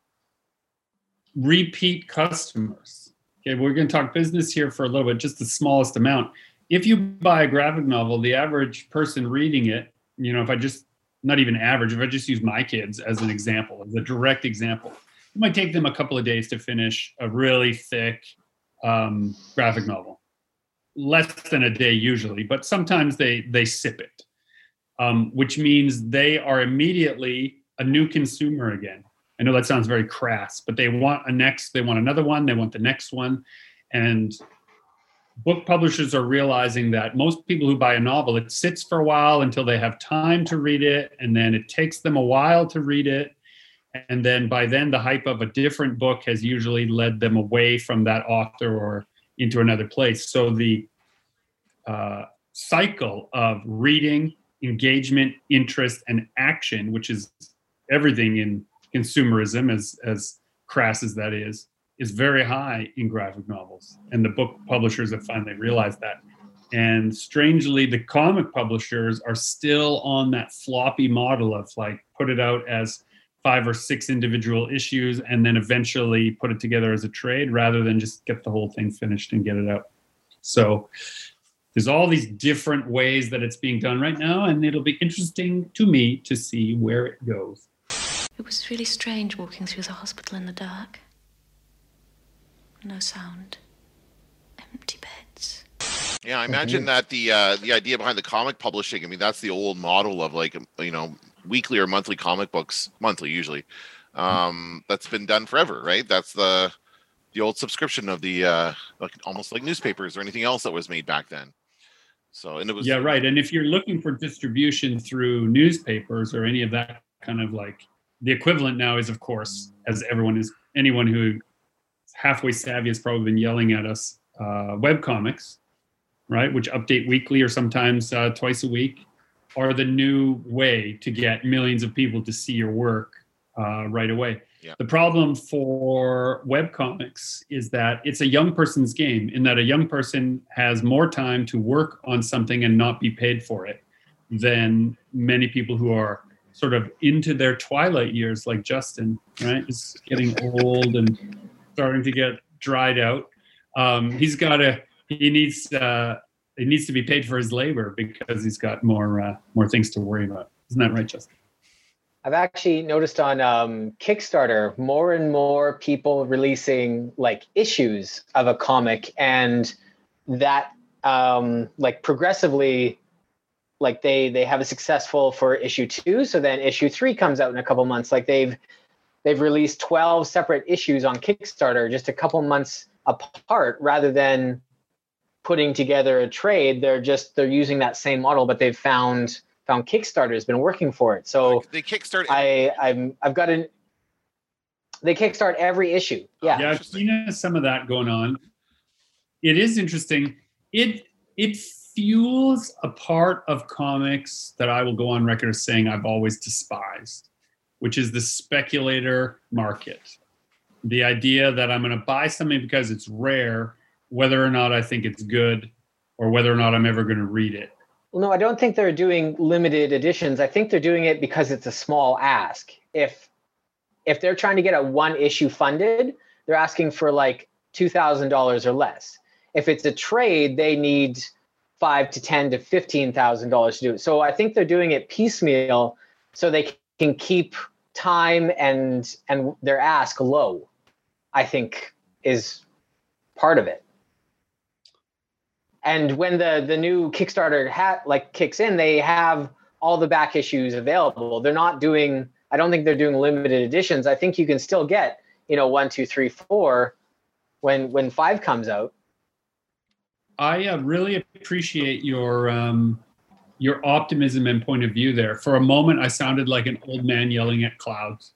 Speaker 2: repeat customers. Okay, we're going to talk business here for a little bit, just the smallest amount. If you buy a graphic novel, the average person reading it, you know, if I just, not even average, if I just use my kids as an example, as a direct example, it might take them a couple of days to finish a really thick um, graphic novel. Less than a day usually, but sometimes they they sip it, um, which means they are immediately a new consumer again. I know that sounds very crass, but they want a next, they want another one, they want the next one. And book publishers are realizing that most people who buy a novel, it sits for a while until they have time to read it, and then it takes them a while to read it. And then by then, the hype of a different book has usually led them away from that author or into another place. So the uh, cycle of reading, engagement, interest, and action, which is everything in consumerism, as, as crass as that is, is very high in graphic novels. And the book publishers have finally realized that. And strangely, the comic publishers are still on that floppy model of like, put it out as five or six individual issues and then eventually put it together as a trade rather than just get the whole thing finished and get it out. So there's all these different ways that it's being done right now, and it'll be interesting to me to see where it goes.
Speaker 6: It was really strange walking through the hospital in the dark. No sound. Empty beds.
Speaker 3: Yeah, I imagine that the uh, the idea behind the comic publishing, I mean, that's the old model of like, you know, weekly or monthly comic books, monthly usually. Um, that's been done forever, right? That's the the old subscription of the uh, like almost like newspapers or anything else that was made back then. So, and it was
Speaker 2: yeah, right. And if you're looking for distribution through newspapers or any of that kind of like, the equivalent now is, of course, as everyone is, anyone who is halfway savvy has probably been yelling at us, uh, webcomics, right, which update weekly or sometimes uh, twice a week, are the new way to get millions of people to see your work uh, right away.
Speaker 3: Yeah.
Speaker 2: The problem for webcomics is that it's a young person's game, in that a young person has more time to work on something and not be paid for it than many people who are sort of into their twilight years, like Justin, right? Is getting old and starting to get dried out. Um, he's got to, he needs, uh, he needs to be paid for his labor because he's got more, uh, more things to worry about. Isn't that right, Justin?
Speaker 4: I've actually noticed on um, Kickstarter, more and more people releasing like issues of a comic, and that um, like progressively, like they they have a successful for issue two, so then issue three comes out in a couple months. Like they've they've released twelve separate issues on Kickstarter just a couple months apart, rather than putting together a trade. They're just they're using that same model, but they've found found Kickstarter has been working for it. So
Speaker 3: they kickstart.
Speaker 4: I I'm I've got an they kickstart every issue. Yeah,
Speaker 2: yeah, I've seen some of that going on. It is interesting. It it fuels a part of comics that I will go on record as saying I've always despised, which is the speculator market. The idea that I'm going to buy something because it's rare, whether or not I think it's good, or whether or not I'm ever going to read it.
Speaker 4: Well, no, I don't think they're doing limited editions. I think they're doing it because it's a small ask. If if they're trying to get a one issue funded, they're asking for like two thousand dollars or less. If it's a trade, they need five to ten to fifteen thousand dollars to do it. So I think they're doing it piecemeal so they can keep time and and their ask low, I think is part of it. And when the the new Kickstarter hat like kicks in, they have all the back issues available. They're not doing, I don't think they're doing limited editions. I think you can still get, you know, one, two, three, four when when five comes out.
Speaker 2: I uh, really appreciate your um, your optimism and point of view there. For a moment, I sounded like an old man yelling at clouds.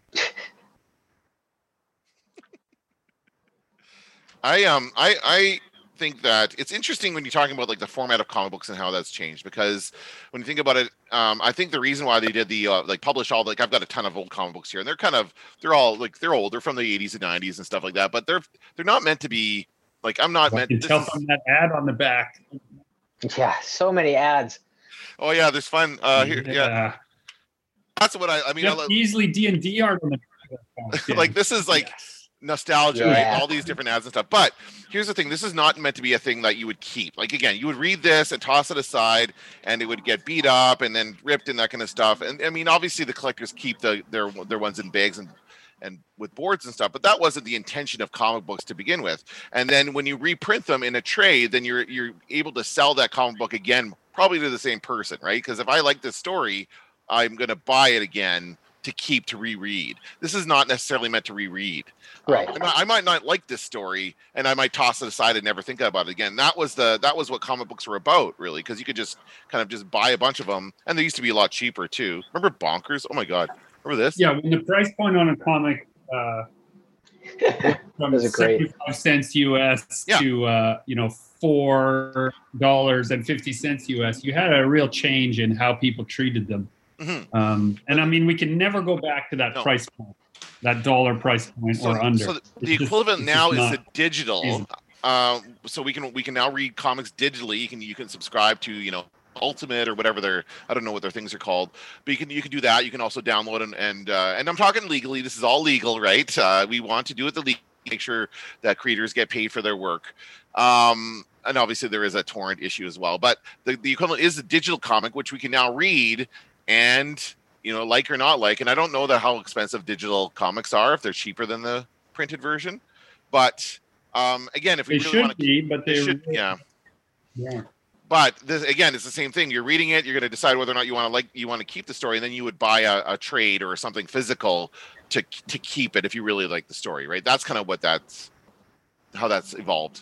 Speaker 3: I um I I think that it's interesting when you're talking about like the format of comic books and how that's changed, because when you think about it, um, I think the reason why they did the uh, like publish all like I've got a ton of old comic books here, and they're kind of they're all like they're old, they're from the eighties and nineties and stuff like that, but they're they're not meant to be like I'm not
Speaker 2: I
Speaker 3: meant.
Speaker 2: can
Speaker 3: This
Speaker 2: tell
Speaker 3: is,
Speaker 2: from that ad on the back.
Speaker 4: Yeah, so many ads.
Speaker 3: oh yeah, there's fun. Uh, here, yeah.
Speaker 2: yeah.
Speaker 3: That's what I I mean.
Speaker 2: Jeff
Speaker 3: I,
Speaker 2: Easley D and D art on the back.
Speaker 3: like this is like.
Speaker 2: Yes.
Speaker 3: Nostalgia,
Speaker 4: Yeah.
Speaker 3: right? All these different ads and stuff. But here's the thing: this is not meant to be a thing that you would keep. Like again, you would read this and toss it aside, and it would get beat up and then ripped and that kind of stuff. And I mean, obviously, the collectors keep the their their ones in bags and and with boards and stuff. But that wasn't the intention of comic books to begin with. And then when you reprint them in a trade, then you're you're able to sell that comic book again, probably to the same person, right? Because if I like this story, I'm going to buy it again to keep to reread. This is not necessarily meant to reread.
Speaker 4: Right.
Speaker 3: Um, I, might, I might not like this story, and I might toss it aside and never think about it again. That was the that was what comic books were about, really, because you could just kind of just buy a bunch of them, and they used to be a lot cheaper too. Remember Bonkers? Oh my God, remember this?
Speaker 2: Yeah, when the price point on a comic uh, from
Speaker 4: Those are great.
Speaker 2: seventy-five cents U S
Speaker 3: Yeah.
Speaker 2: to uh, you know four dollars and fifty cents U S, you had a real change in how people treated them.
Speaker 3: Mhm.
Speaker 2: Um, and I mean, we can never go back to that
Speaker 3: No.
Speaker 2: price point, that dollar price point
Speaker 3: So,
Speaker 2: or under.
Speaker 3: so the,
Speaker 2: It's
Speaker 3: the
Speaker 2: just-
Speaker 3: equivalent
Speaker 2: it's
Speaker 3: now
Speaker 2: just
Speaker 3: is the
Speaker 2: not
Speaker 3: digital.
Speaker 2: feasible.
Speaker 3: Um, so we can we can now read comics digitally. You can you can subscribe to you know Ultimate or whatever their I don't know what their things are called, but you can you can do that. You can also download and and uh, and I'm talking legally. This is all legal, right? Uh, we want to do it the legal, make sure that creators get paid for their work. Um, and obviously there is a torrent issue as well. But the, the equivalent is a digital comic, which we can now read and you know like or not like. And I don't know that how expensive digital comics are, if they're cheaper than the printed version. But um, again, if we
Speaker 2: They
Speaker 3: really
Speaker 2: should
Speaker 3: want to,
Speaker 2: be, but they,
Speaker 3: should, yeah.
Speaker 2: yeah.
Speaker 3: But this, again, it's the same thing. You're reading it. You're going to decide whether or not you want to like you want to keep the story, and then you would buy a, a trade or something physical to to keep it if you really like the story, right? That's kind of what that's how that's evolved.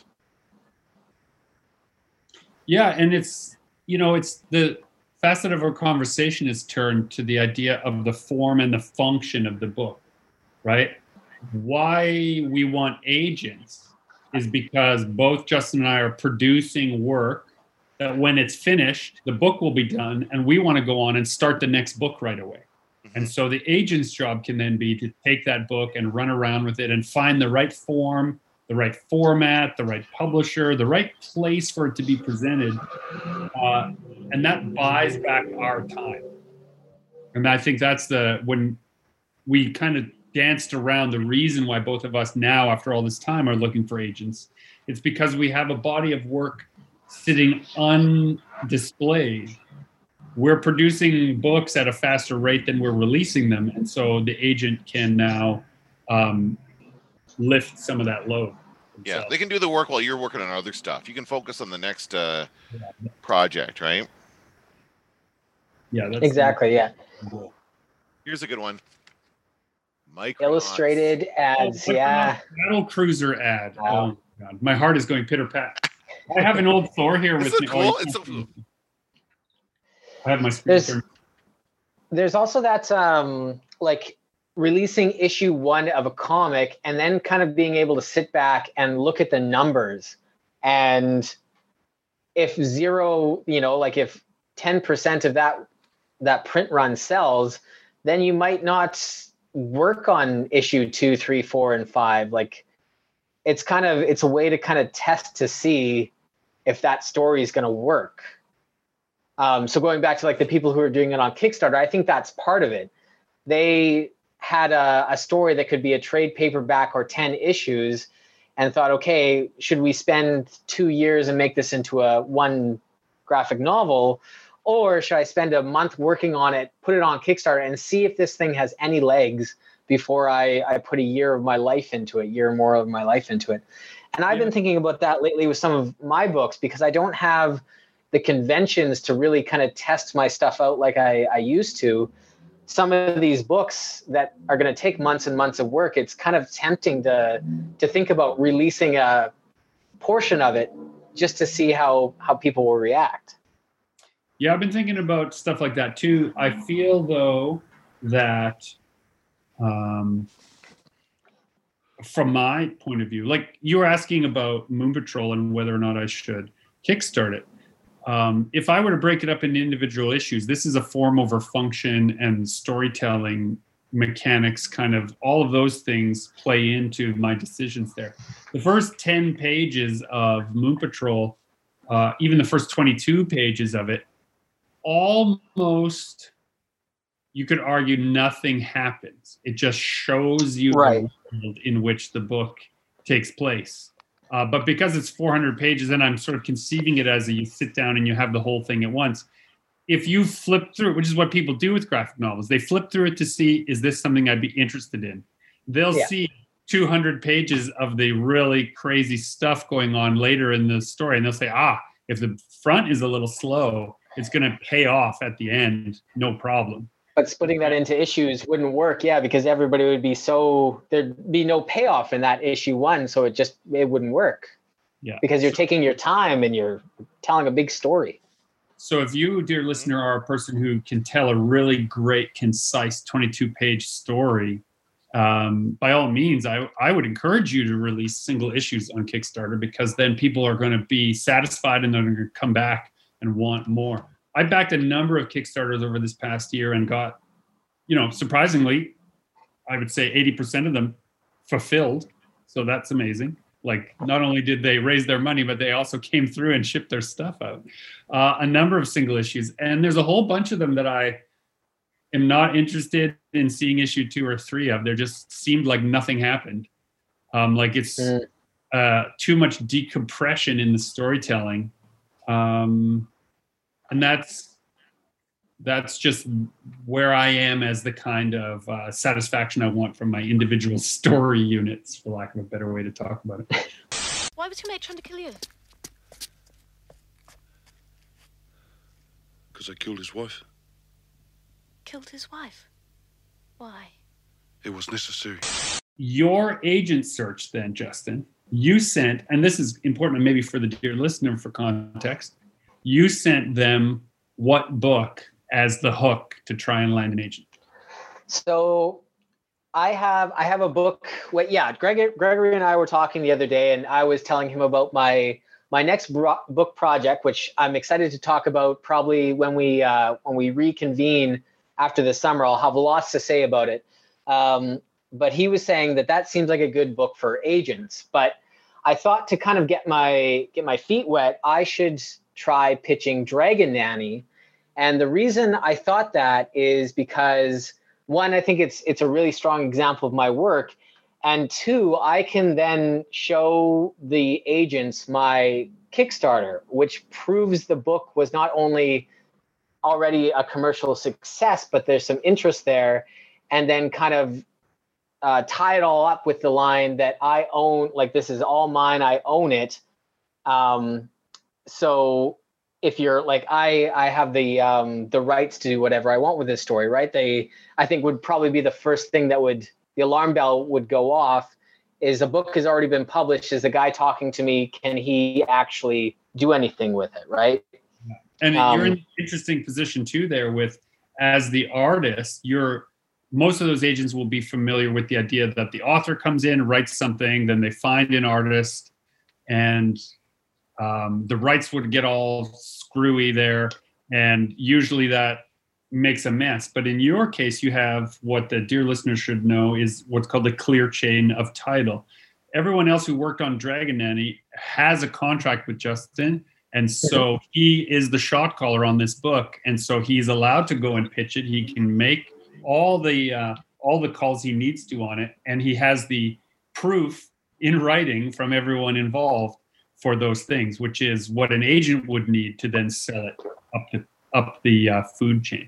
Speaker 2: Yeah, and it's you know it's the facet of our conversation is turned to the idea of the form and the function of the book, right? Why we want agents is because both Justin and I are producing work that when it's finished, the book will be done, and we want to go on and start the next book right away. And so the agent's job can then be to take that book and run around with it and find the right form, the right format, the right publisher, the right place for it to be presented. Uh, and that buys back our time. And I think that's the, when we kind of danced around the reason why both of us now, after all this time, are looking for agents. It's because we have a body of work sitting undisplayed. We're producing books at a faster rate than we're releasing them. And so the agent can now um, lift some of that load.
Speaker 3: Yeah,
Speaker 2: themselves.
Speaker 3: they can do the work while you're working on other stuff. You can focus on the next uh, project, right?
Speaker 2: Yeah, that's
Speaker 4: Exactly. Yeah.
Speaker 3: Here's a good one. Micronauts.
Speaker 4: Illustrated ads.
Speaker 2: Oh,
Speaker 4: Yeah.
Speaker 2: Battle Cruiser ad.
Speaker 4: Wow.
Speaker 2: Oh God, my heart is going pitter pat. I have an old Thor here with
Speaker 3: Isn't
Speaker 2: me.
Speaker 3: it
Speaker 2: Oh, you
Speaker 3: cool?
Speaker 2: can't
Speaker 3: It's so
Speaker 2: see me. I have my
Speaker 4: There's-
Speaker 2: speaker.
Speaker 4: There's also that um like releasing issue one of a comic and then kind of being able to sit back and look at the numbers. And if zero, you know, like if ten percent of that that print run sells, then you might not work on issue two, three, four, and five. Like it's kind of it's a way to kind of test to see if that story is going to work. Um, so going back to like the people who are doing it on Kickstarter, I think that's part of it. They had a, a story that could be a trade paperback or ten issues, and thought, okay, should we spend two years and make this into a one graphic novel, or should I spend a month working on it, put it on Kickstarter, and see if this thing has any legs before I, I put a year of my life into it, year or more of my life into it. And I've yeah. been thinking about that lately with some of my books, because I don't have the conventions to really kind of test my stuff out like I, I used to. Some of these books that are going to take months and months of work, it's kind of tempting to to think about releasing a portion of it just to see how, how people will react.
Speaker 2: Yeah, I've been thinking about stuff like that too. I feel though that um, from my point of view, like you were asking about Moon Patrol and whether or not I should kickstart it. Um, if I were to break it up into individual issues, this is a form over function and storytelling mechanics, kind of all of those things play into my decisions there. The first ten pages of Moon Patrol, uh, even the first twenty-two pages of it, almost, you could argue nothing happens. It just shows you
Speaker 4: right.
Speaker 2: the world in which the book takes place. Uh, but because it's four hundred pages and I'm sort of conceiving it as a, you sit down and you have the whole thing at once. If you flip through it, which is what people do with graphic novels, they flip through it to see, is this something I'd be interested in? They'll yeah. see two hundred pages of the really crazy stuff going on later in the story. And they'll say, ah, if the front is a little slow, it's going to pay off at the end. No problem.
Speaker 4: But splitting that into issues wouldn't work, yeah, because everybody would be so, there'd be no payoff in that issue one, so it just, it wouldn't work.
Speaker 2: Yeah.
Speaker 4: Because you're
Speaker 2: so,
Speaker 4: taking your time and you're telling a big story.
Speaker 2: So if you, dear listener, are a person who can tell a really great, concise twenty-two page story, um, by all means, I, I would encourage you to release single issues on Kickstarter, because then people are going to be satisfied and they're going to come back and want more. I backed a number of Kickstarters over this past year and got, you know, surprisingly, I would say eighty percent of them fulfilled. So that's amazing. Like, not only did they raise their money, but they also came through and shipped their stuff out. Uh, a number of single issues. And there's a whole bunch of them that I am not interested in seeing issue two or three of. There just seemed like nothing happened. Um, like it's uh, too much decompression in the storytelling. Um, And that's that's just where I am as the kind of uh, satisfaction I want from my individual story units, for lack of a better way to talk about it.
Speaker 6: Why was your mate trying to kill you?
Speaker 7: Because I killed his wife.
Speaker 6: Killed his wife? Why?
Speaker 7: It was necessary.
Speaker 2: Your agent search then, Justin, you sent, and this is important maybe for the dear listener for context, you sent them what book as the hook to try and land an agent?
Speaker 4: So I have I have a book. Well, yeah, Greg, Gregory and I were talking the other day, and I was telling him about my my next bro- book project, which I'm excited to talk about probably when we uh, when we reconvene after the summer. I'll have lots to say about it. Um, but he was saying that that seems like a good book for agents. But I thought to kind of get my get my feet wet, I should try pitching Dragon Nanny. And the reason I thought that is because, one, I think it's it's a really strong example of my work. And two, I can then show the agents my Kickstarter, which proves the book was not only already a commercial success, but there's some interest there. And then kind of uh, tie it all up with the line that I own, like, this is all mine, I own it. Um, So if you're like, I, I have the um, the rights to do whatever I want with this story, right? They, I think, would probably be the first thing that would, the alarm bell would go off, is a book has already been published. Is the guy talking to me, can he actually do anything with it, right?
Speaker 2: And
Speaker 4: um,
Speaker 2: you're in an interesting position too there with, as the artist, you're, most of those agents will be familiar with the idea that the author comes in, writes something, then they find an artist, and Um, the rights would get all screwy there, and usually that makes a mess. But in your case, you have what the dear listeners should know is what's called the clear chain of title. Everyone else who worked on Dragon Nanny has a contract with Justin, and so he is the shot caller on this book, and so he's allowed to go and pitch it. He can make all the uh, all the calls he needs to on it, and he has the proof in writing from everyone involved for those things, which is what an agent would need to then sell it up to up the uh, food chain.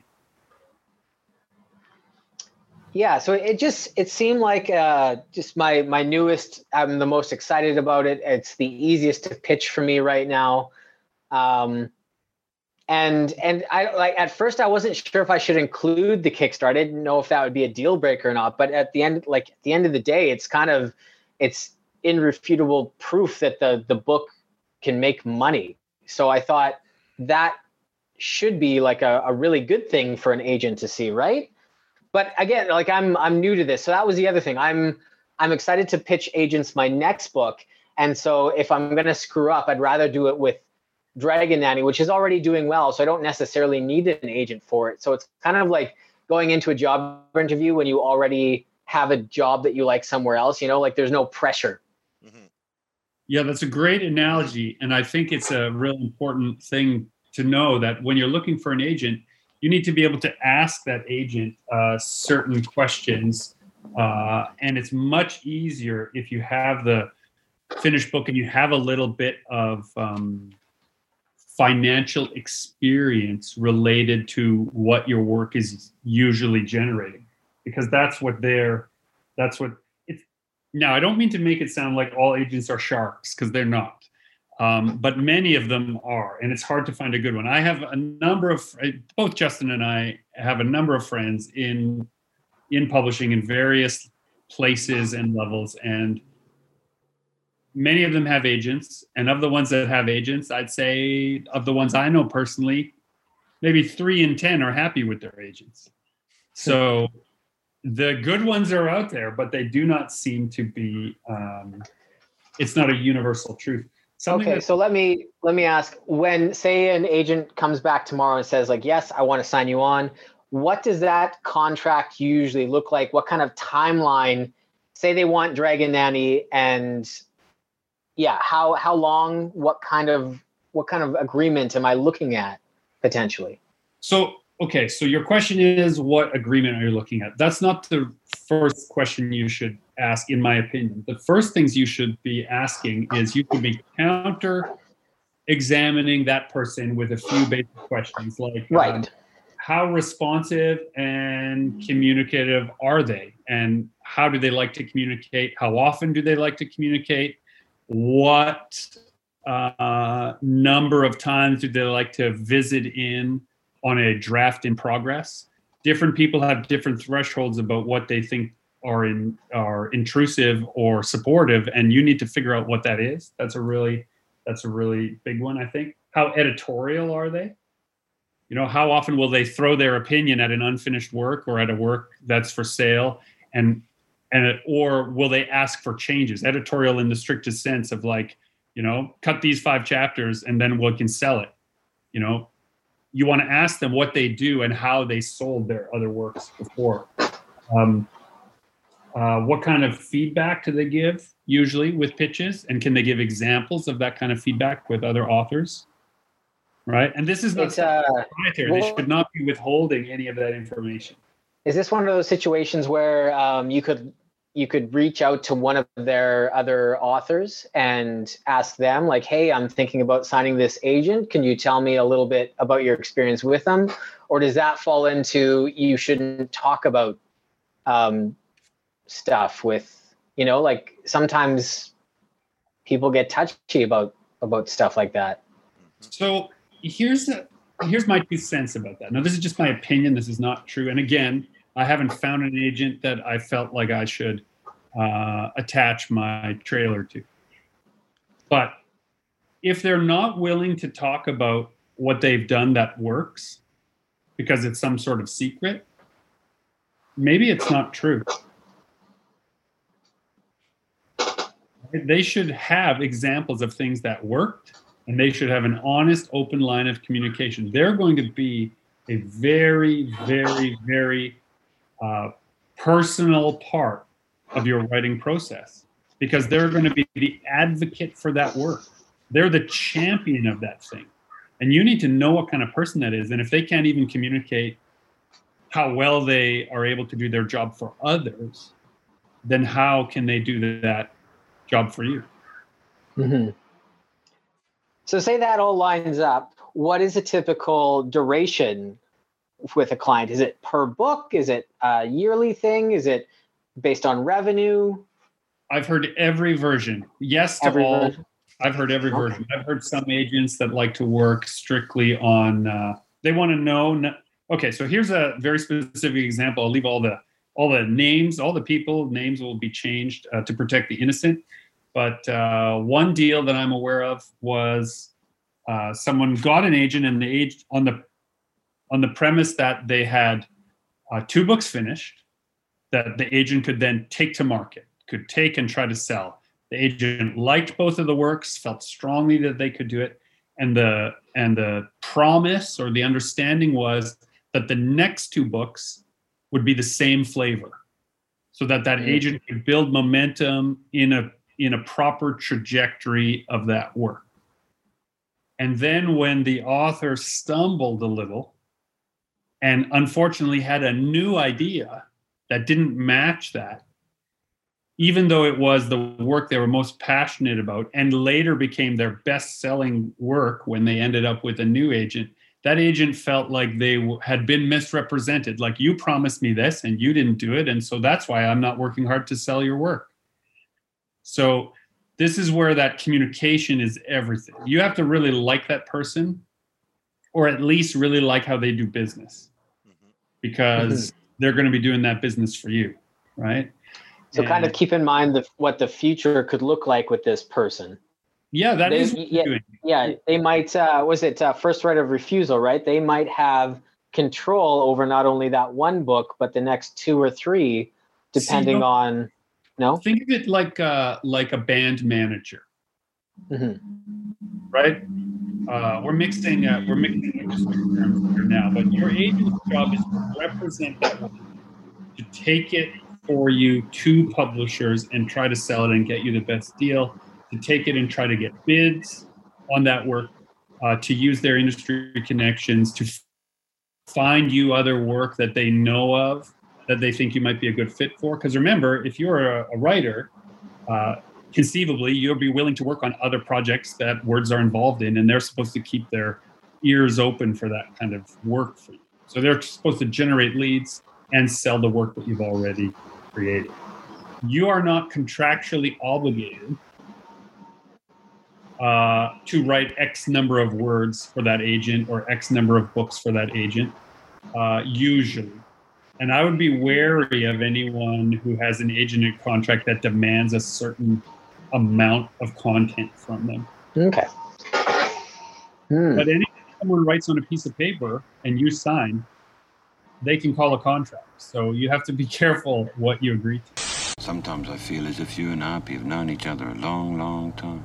Speaker 4: Yeah, so it just it seemed like uh, just my my newest. I'm the most excited about it. It's the easiest to pitch for me right now, um, and and I like at first I wasn't sure if I should include the Kickstarter. I didn't know if that would be a deal breaker or not. But at the end, like at the end of the day, it's kind of it's irrefutable proof that the the book can make money. So I thought that should be like a, a really good thing for an agent to see, right? But again, like I'm I'm new to this, so that was the other thing. I'm I'm excited to pitch agents my next book, and so if I'm gonna screw up, I'd rather do it with Dragon Nanny, which is already doing well, so I don't necessarily need an agent for it. So it's kind of like going into a job interview when you already have a job that you like somewhere else. You know, like there's no pressure.
Speaker 3: Mm-hmm.
Speaker 2: Yeah, that's a great analogy, and I think it's a real important thing to know that when you're looking for an agent, you need to be able to ask that agent uh, certain questions, uh, and it's much easier if you have the finished book and you have a little bit of um, financial experience related to what your work is usually generating, because that's what they're, that's what it's. Now, I don't mean to make it sound like all agents are sharks, because they're not. Um, but many of them are, and it's hard to find a good one. I have a number of, both Justin and I have a number of friends in in publishing in various places and levels, and many of them have agents. And of the ones that have agents, I'd say of the ones I know personally, maybe three in ten are happy with their agents. So the good ones are out there, but they do not seem to be, um, it's not a universal truth. Something
Speaker 4: okay,
Speaker 2: that,
Speaker 4: so let me let me ask, when say an agent comes back tomorrow and says like, yes, I want to sign you on, what does that contract usually look like? What kind of timeline? Say they want Dragon Nanny, and yeah, how how long, what kind of what kind of agreement am I looking at potentially?
Speaker 2: So okay, so your question is, what agreement are you looking at? That's not the first question you should ask, in my opinion. The first things you should be asking is you should be counter examining that person with a few basic questions, like
Speaker 4: right.
Speaker 2: um, how responsive and communicative are they? And how do they like to communicate? How often do they like to communicate? What uh, number of times do they like to visit in on a draft in progress? Different people have different thresholds about what they think are in are intrusive or supportive, and you need to figure out what that is. That's a really that's a really big one, I think. How editorial are they? You know, how often will they throw their opinion at an unfinished work or at a work that's for sale, and and it, or will they ask for changes? Editorial in the strictest sense of like, you know, cut these five chapters and then we can sell it. You know, you want to ask them what they do and how they sold their other works before. Um, uh, what kind of feedback do they give usually with pitches? And can they give examples of that kind of feedback with other authors? Right? And this is not
Speaker 4: uh,
Speaker 2: proprietary. They should not be withholding any of that information.
Speaker 4: Is this one of those situations where um, you could you could reach out to one of their other authors and ask them like, hey, I'm thinking about signing this agent. Can you tell me a little bit about your experience with them? Or does that fall into you shouldn't talk about um, stuff with, you know, like sometimes people get touchy about about stuff like that.
Speaker 2: So here's a, here's my two cents about that. Now, this is just my opinion. This is not true. And again, I haven't found an agent that I felt like I should uh, attach my trailer to. But if they're not willing to talk about what they've done that works because it's some sort of secret, maybe it's not true. They should have examples of things that worked, and they should have an honest, open line of communication. They're going to be a very, very, very uh, personal part of your writing process, because they're going to be the advocate for that work. They're the champion of that thing. And you need to know what kind of person that is. And if they can't even communicate how well they are able to do their job for others, then how can they do that job for you?
Speaker 4: Mm-hmm. So say that all lines up. What is a typical duration with a client? Is it per book? Is it a yearly thing? Is it based on revenue?
Speaker 2: I've heard every version. Yes to
Speaker 4: Every
Speaker 2: all.
Speaker 4: version?
Speaker 2: I've heard every
Speaker 4: Okay.
Speaker 2: version. I've heard some agents that like to work strictly on, uh, they want to know. n- Okay, so here's a very specific example. I'll leave all the all the names, all the people, names will be changed uh, to protect the innocent. But uh, one deal that I'm aware of was uh, someone got an agent, and the age on the on the premise that they had uh, two books finished that the agent could then take to market, could take and try to sell. The agent liked both of the works, felt strongly that they could do it, and the and the promise or the understanding was that the next two books would be the same flavor, so that that
Speaker 4: Mm.
Speaker 2: agent could build momentum in a in a proper trajectory of that work. And then when the author stumbled a little and unfortunately had a new idea that didn't match that, even though it was the work they were most passionate about and later became their best-selling work when they ended up with a new agent, that agent felt like they w- had been misrepresented. Like, you promised me this and you didn't do it, and so that's why I'm not working hard to sell your work. So this is where that communication is everything. You have to really like that person, or at least really like how they do business, because they're going to be doing that business for you, right?
Speaker 4: So kind of
Speaker 2: And-
Speaker 4: keep in mind the, what the future could look like with this person.
Speaker 2: Yeah, that
Speaker 4: They-
Speaker 2: is what
Speaker 4: yeah,
Speaker 2: you're doing.
Speaker 4: Yeah, they might, uh, was it uh, first right of refusal, right? They might have control over not only that one book, but the next two or three, depending
Speaker 2: no-
Speaker 4: on, no?
Speaker 2: Think of it like a, like a band manager,
Speaker 4: Mhm.
Speaker 2: right? Uh, we're mixing uh, we're mixing industry terms here now, but your agent's job is to represent that work, to take it for you to publishers and try to sell it and get you the best deal, to take it and try to get bids on that work, uh, to use their industry connections to f- find you other work that they know of that they think you might be a good fit for. Because remember, if you're a, a writer, uh, conceivably you'll be willing to work on other projects that Words are involved in, and they're supposed to keep their ears open for that kind of work for you. So they're supposed to generate leads and sell the work that you've already created. You are not contractually obligated uh, to write X number of words for that agent or X number of books for that agent, uh, usually. And I would be wary of anyone who has an agent contract that demands a certain amount of content from them.
Speaker 4: Okay. Hmm.
Speaker 2: But anything someone writes on a piece of paper and you sign, they can call a contract. So you have to be careful what you agree to.
Speaker 5: Sometimes I feel as if you and Happy have known each other a long, long time.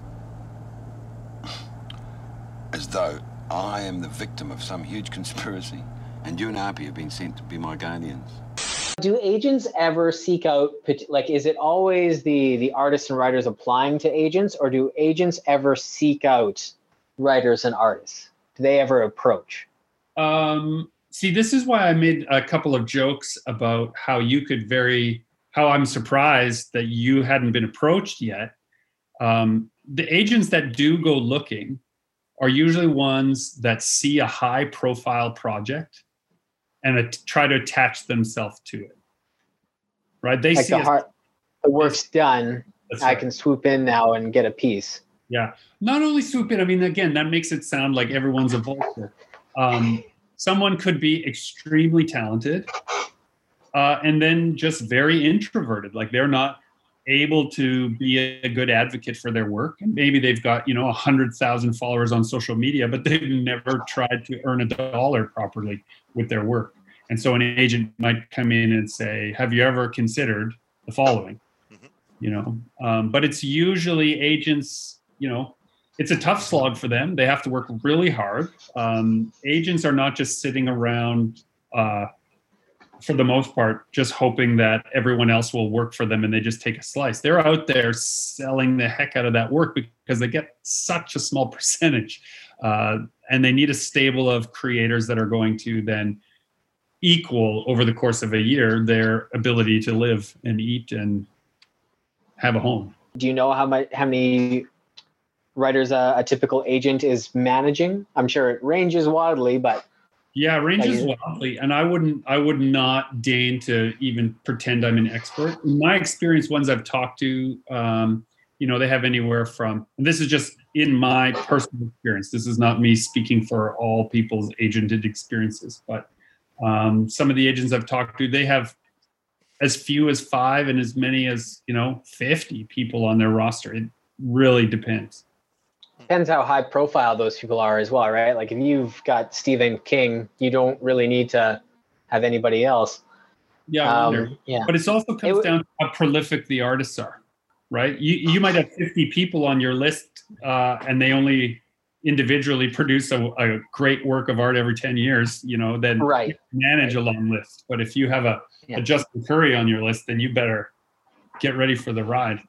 Speaker 5: As though I am the victim of some huge conspiracy, and you and Happy have been sent to be my guardians.
Speaker 4: Do agents ever seek out, like, is it always the, the artists and writers applying to agents, or do agents ever seek out writers and artists? Do they ever approach?
Speaker 2: Um, see, this is why I made a couple of jokes about how you could very, how I'm surprised that you hadn't been approached yet. Um, the agents that do go looking are usually ones that see a high profile project and a, try to attach themselves to it, right? They
Speaker 4: Like
Speaker 2: see
Speaker 4: the,
Speaker 2: a-
Speaker 4: heart, the work's done,
Speaker 2: That's
Speaker 4: I
Speaker 2: right.
Speaker 4: can swoop in now and get a piece.
Speaker 2: Yeah, not only swoop in. I mean, again, that makes it sound like everyone's a vulture. Um, someone could be extremely talented, uh, and then just very introverted. Like, they're not able to be a good advocate for their work, and maybe they've got, you know, a hundred thousand followers on social media, but they've never tried to earn a dollar properly with their work. And so an agent might come in and say, "Have you ever considered the following?" You know, um, but it's usually agents. You know, it's a tough slog for them. They have to work really hard. Um, agents are not just sitting around, uh, for the most part, just hoping that everyone else will work for them and they just take a slice. They're out there selling the heck out of that work because they get such a small percentage. Uh, and they need a stable of creators that are going to then equal over the course of a year their ability to live and eat and have a home.
Speaker 4: Do you know how much, how many writers a, a typical agent is managing? I'm sure it ranges wildly, but
Speaker 2: yeah, it ranges
Speaker 4: Like-
Speaker 2: wildly, and I wouldn't, I would not deign to even pretend I'm an expert. In my experience, ones I've talked to, um, you know, they have anywhere from, and this is just in my personal experience. This is not me speaking for all people's agented experiences, but um, some of the agents I've talked to, they have as few as five and as many as, you know, fifty people on their roster. It really depends.
Speaker 4: depends how high profile those people are as well, right? Like if you've got Stephen King, you don't really need to have anybody else.
Speaker 2: Yeah, I wonder.
Speaker 4: Um, yeah.
Speaker 2: But it also comes
Speaker 4: w-
Speaker 2: down to how prolific the artists are, right? You you might have fifty people on your list, uh, and they only individually produce a, a great work of art every ten years. You know, then
Speaker 4: Right.
Speaker 2: you can manage a long list. But if you have a,
Speaker 4: Yeah.
Speaker 2: a Justin Curry on your list, then you better get ready for the ride.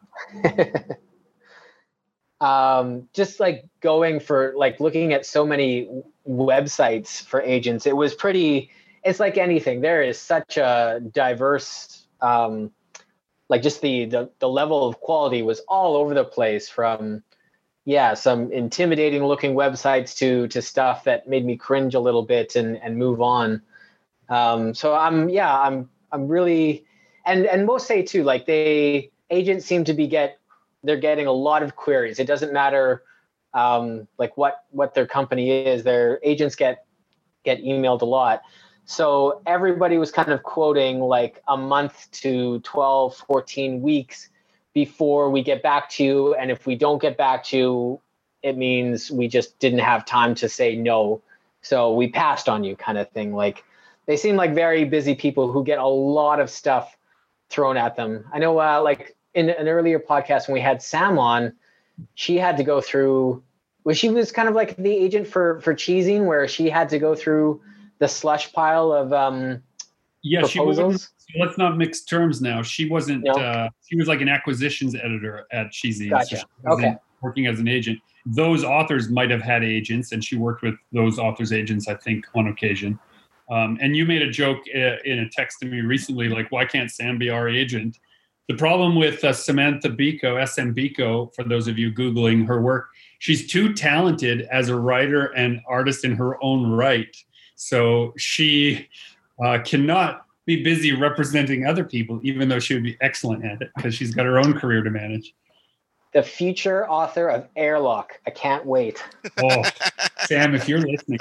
Speaker 4: um, just like going for like looking at so many w- websites for agents, it was pretty, it's like anything. There is such a diverse, um, like just the, the, the level of quality was all over the place from, yeah, some intimidating looking websites to, to stuff that made me cringe a little bit and, and move on. Um, so I'm, yeah, I'm, I'm really, and, and most say too, like they, agents seem to be get, they're getting a lot of queries. It doesn't matter um, like what, what their company is, their agents get, get emailed a lot. So everybody was kind of quoting like a month to twelve, fourteen weeks before we get back to you. And if we don't get back to you, it means we just didn't have time to say no. So we passed on you kind of thing. Like they seem like very busy people who get a lot of stuff thrown at them. I know uh, like in an earlier podcast when we had Sam on, she had to go through, well, she was kind of like the agent for, for cheesing, where she had to go through the slush pile of um,
Speaker 2: Yeah, she wasn't.
Speaker 4: proposals.
Speaker 2: So let's not mix terms now. She wasn't.
Speaker 4: No.
Speaker 2: Uh, she was like an acquisitions editor at Cheesy.
Speaker 4: Gotcha.
Speaker 2: she wasn't
Speaker 4: Okay.
Speaker 2: Working as an agent. Those authors might have had agents, and she worked with those authors' agents, I think, on occasion. Um, and you made a joke uh, in a text to me recently, like, why can't Sam be our agent? The problem with uh, Samantha Biko, S M Biko, for those of you Googling her work, she's too talented as a writer and artist in her own right. So she uh, cannot be busy representing other people, even though she would be excellent at it because she's got her own career to manage.
Speaker 4: The future author of Airlock. I can't wait.
Speaker 2: Oh, Sam, if you're listening,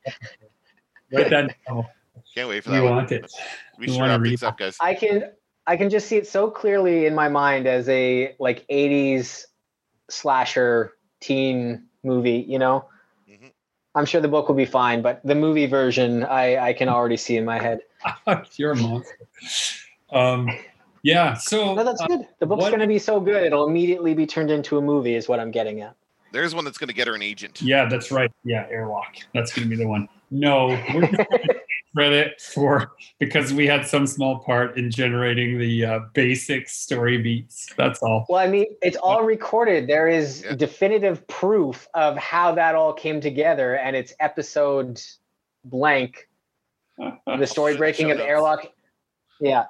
Speaker 2: write that down.
Speaker 3: Can't wait for
Speaker 2: We
Speaker 3: that one.
Speaker 2: want it.
Speaker 3: We
Speaker 2: We
Speaker 3: should
Speaker 2: wanna
Speaker 3: wrap
Speaker 2: read
Speaker 3: things up, guys.
Speaker 4: I can I can just see it so clearly in my mind as a like eighties slasher teen movie, you know?
Speaker 3: Mhm.
Speaker 4: I'm sure the book will be fine, but the movie version I, I can already see in my head.
Speaker 2: You're a monster. Um, yeah, so
Speaker 4: No, that's
Speaker 2: uh,
Speaker 4: good. The book's
Speaker 2: what-
Speaker 4: going to be so good, it'll immediately be turned into a movie is what I'm getting at.
Speaker 3: There's one that's going to get her an agent.
Speaker 2: yeah, that's right. Yeah, Airlock. That's going to be the one. No, we're just going to take credit for because we had some small part in generating the uh, basic story beats. That's all.
Speaker 4: Well, I mean, it's all recorded. There is
Speaker 3: Yeah.
Speaker 4: definitive proof of how that all came together, and it's episode blank. The story breaking
Speaker 3: Show
Speaker 4: of
Speaker 3: notes.
Speaker 4: Airlock. Yeah.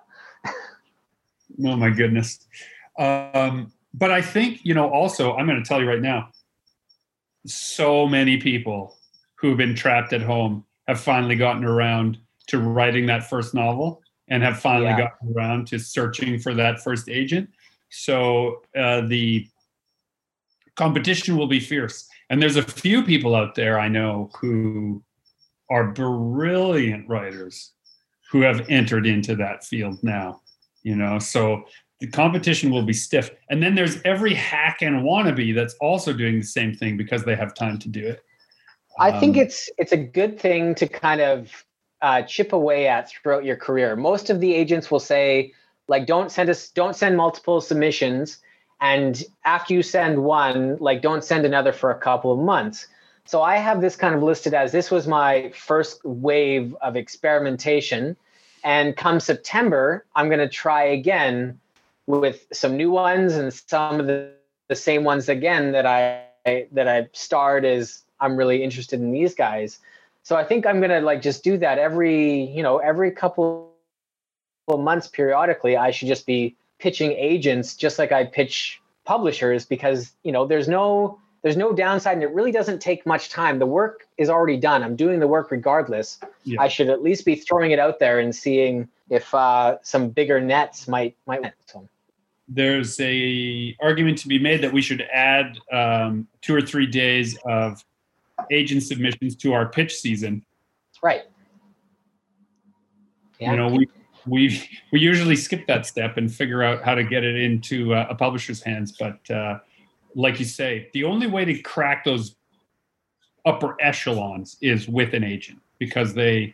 Speaker 2: Oh my goodness. Um, but I think, you know, also, I'm going to tell you right now, so many people who've been trapped at home have finally gotten around to writing that first novel and have finally
Speaker 4: Yeah.
Speaker 2: gotten around to searching for that first agent. So uh, the competition will be fierce. And there's a few people out there I know who are brilliant writers who have entered into that field now, you know, so the competition will be stiff. And then there's every hack and wannabe that's also doing the same thing because they have time to do it.
Speaker 4: I think
Speaker 2: Um,
Speaker 4: it's it's a good thing to kind of uh, chip away at throughout your career. Most of the agents will say, like, don't send us, don't send multiple submissions, and after you send one, like, don't send another for a couple of months. So I have this kind of listed as this was my first wave of experimentation, and come September, I'm going to try again with some new ones and some of the, the same ones again that I that I starred as I'm really interested in these guys. So I think I'm gonna like just do that every, you know, every couple of months periodically. I should just be pitching agents just like I pitch publishers, because you know there's no there's no downside, and it really doesn't take much time. The work is already done. I'm doing the work regardless. Yeah. I should at least be throwing it out there and seeing if uh, some bigger nets might might win. So.
Speaker 2: There's a argument to be made that we should add um, two or three days of agent submissions to our pitch season.
Speaker 4: Right.
Speaker 2: Yeah. You know, we we we usually skip that step and figure out how to get it into uh, a publisher's hands. But uh, like you say, the only way to crack those upper echelons is with an agent, because they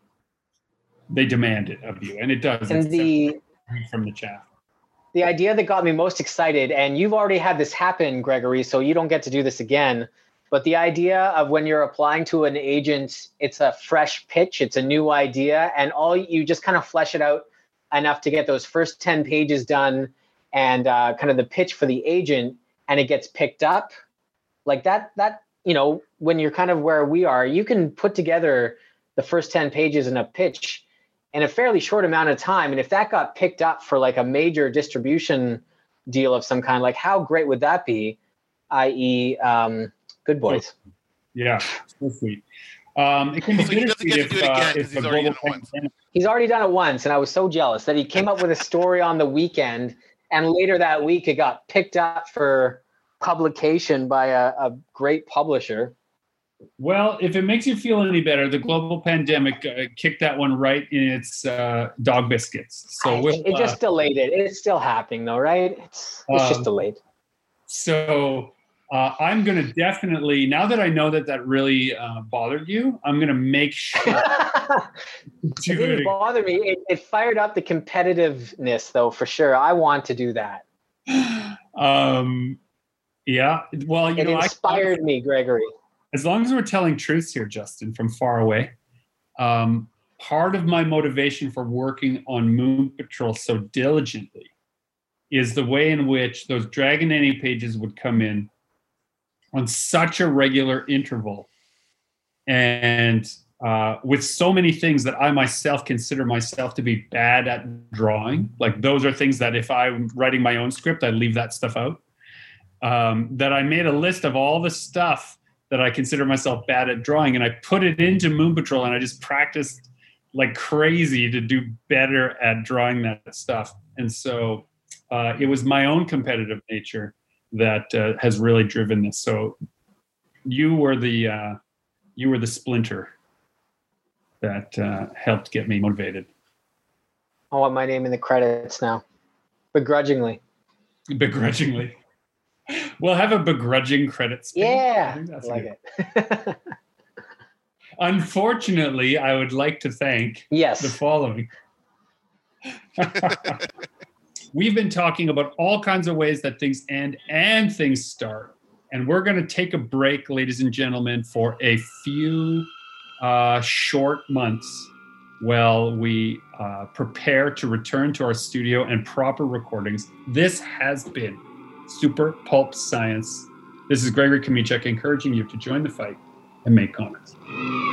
Speaker 2: they demand it of you, and it does.
Speaker 4: And the
Speaker 2: from the chaff.
Speaker 4: The idea that got me most excited, and you've already had this happen, Gregory, so you don't get to do this again. But the idea of when you're applying to an agent, it's a fresh pitch, it's a new idea, and all you just kind of flesh it out enough to get those first ten pages done and uh, kind of the pitch for the agent, and it gets picked up. Like that, that, you know, when you're kind of where we are, you can put together the first ten pages in a pitch in a fairly short amount of time. And if that got picked up for like a major distribution deal of some kind, like how great would that be? that is, um, Good Boys.
Speaker 2: Yeah, so sweet. Um, it can be
Speaker 3: so he doesn't get to
Speaker 2: if,
Speaker 3: do it again
Speaker 2: uh,
Speaker 3: because
Speaker 2: if
Speaker 3: he's
Speaker 2: a
Speaker 3: already done
Speaker 2: global
Speaker 3: it once.
Speaker 2: pandemic-
Speaker 4: He's already done it once, and I was so jealous that he came up with a story on the weekend, and later that week it got picked up for publication by a, a great publisher.
Speaker 2: Well, if it makes you feel any better, the global pandemic uh, kicked that one right in its uh, dog biscuits. So
Speaker 4: I,
Speaker 2: we'll,
Speaker 4: it just
Speaker 2: uh,
Speaker 4: delayed it. It's still happening though, right? It's it's
Speaker 2: Um,
Speaker 4: just delayed.
Speaker 2: So uh, I'm going to definitely, now that I know that that really uh, bothered you, I'm going to make sure
Speaker 4: it
Speaker 2: to
Speaker 4: didn't bother me. It, it fired up the competitiveness though, for sure. I want to do that.
Speaker 2: um, yeah. Well, you
Speaker 4: It
Speaker 2: know,
Speaker 4: inspired
Speaker 2: I,
Speaker 4: me, Gregory.
Speaker 2: as long as we're telling truths here, Justin, from far away, um, part of my motivation for working on Moon Patrol so diligently is the way in which those Dragon Nanny pages would come in on such a regular interval, and uh, with so many things that I myself consider myself to be bad at drawing. Like those are things that if I'm writing my own script, I leave that stuff out. Um, that I made a list of all the stuff that I consider myself bad at drawing, and I put it into Moon Patrol, and I just practiced like crazy to do better at drawing that stuff. And so uh, it was my own competitive nature that uh, has really driven this. So you were the uh, you were the splinter that uh, helped get me motivated.
Speaker 4: I want my name in the credits now, begrudgingly.
Speaker 2: Begrudgingly. We'll have a begrudging credits page.
Speaker 4: Yeah,
Speaker 2: I think that's
Speaker 4: I like
Speaker 2: good.
Speaker 4: it.
Speaker 2: Unfortunately, I would like to thank
Speaker 4: Yes.
Speaker 2: the following. We've been talking about all kinds of ways that things end and things start. And we're going to take a break, ladies and gentlemen, for a few uh, short months while we uh, prepare to return to our studio and proper recordings. This has been Super Pulp Science. This is Gregory Kmiecek encouraging you to join the fight and make comments.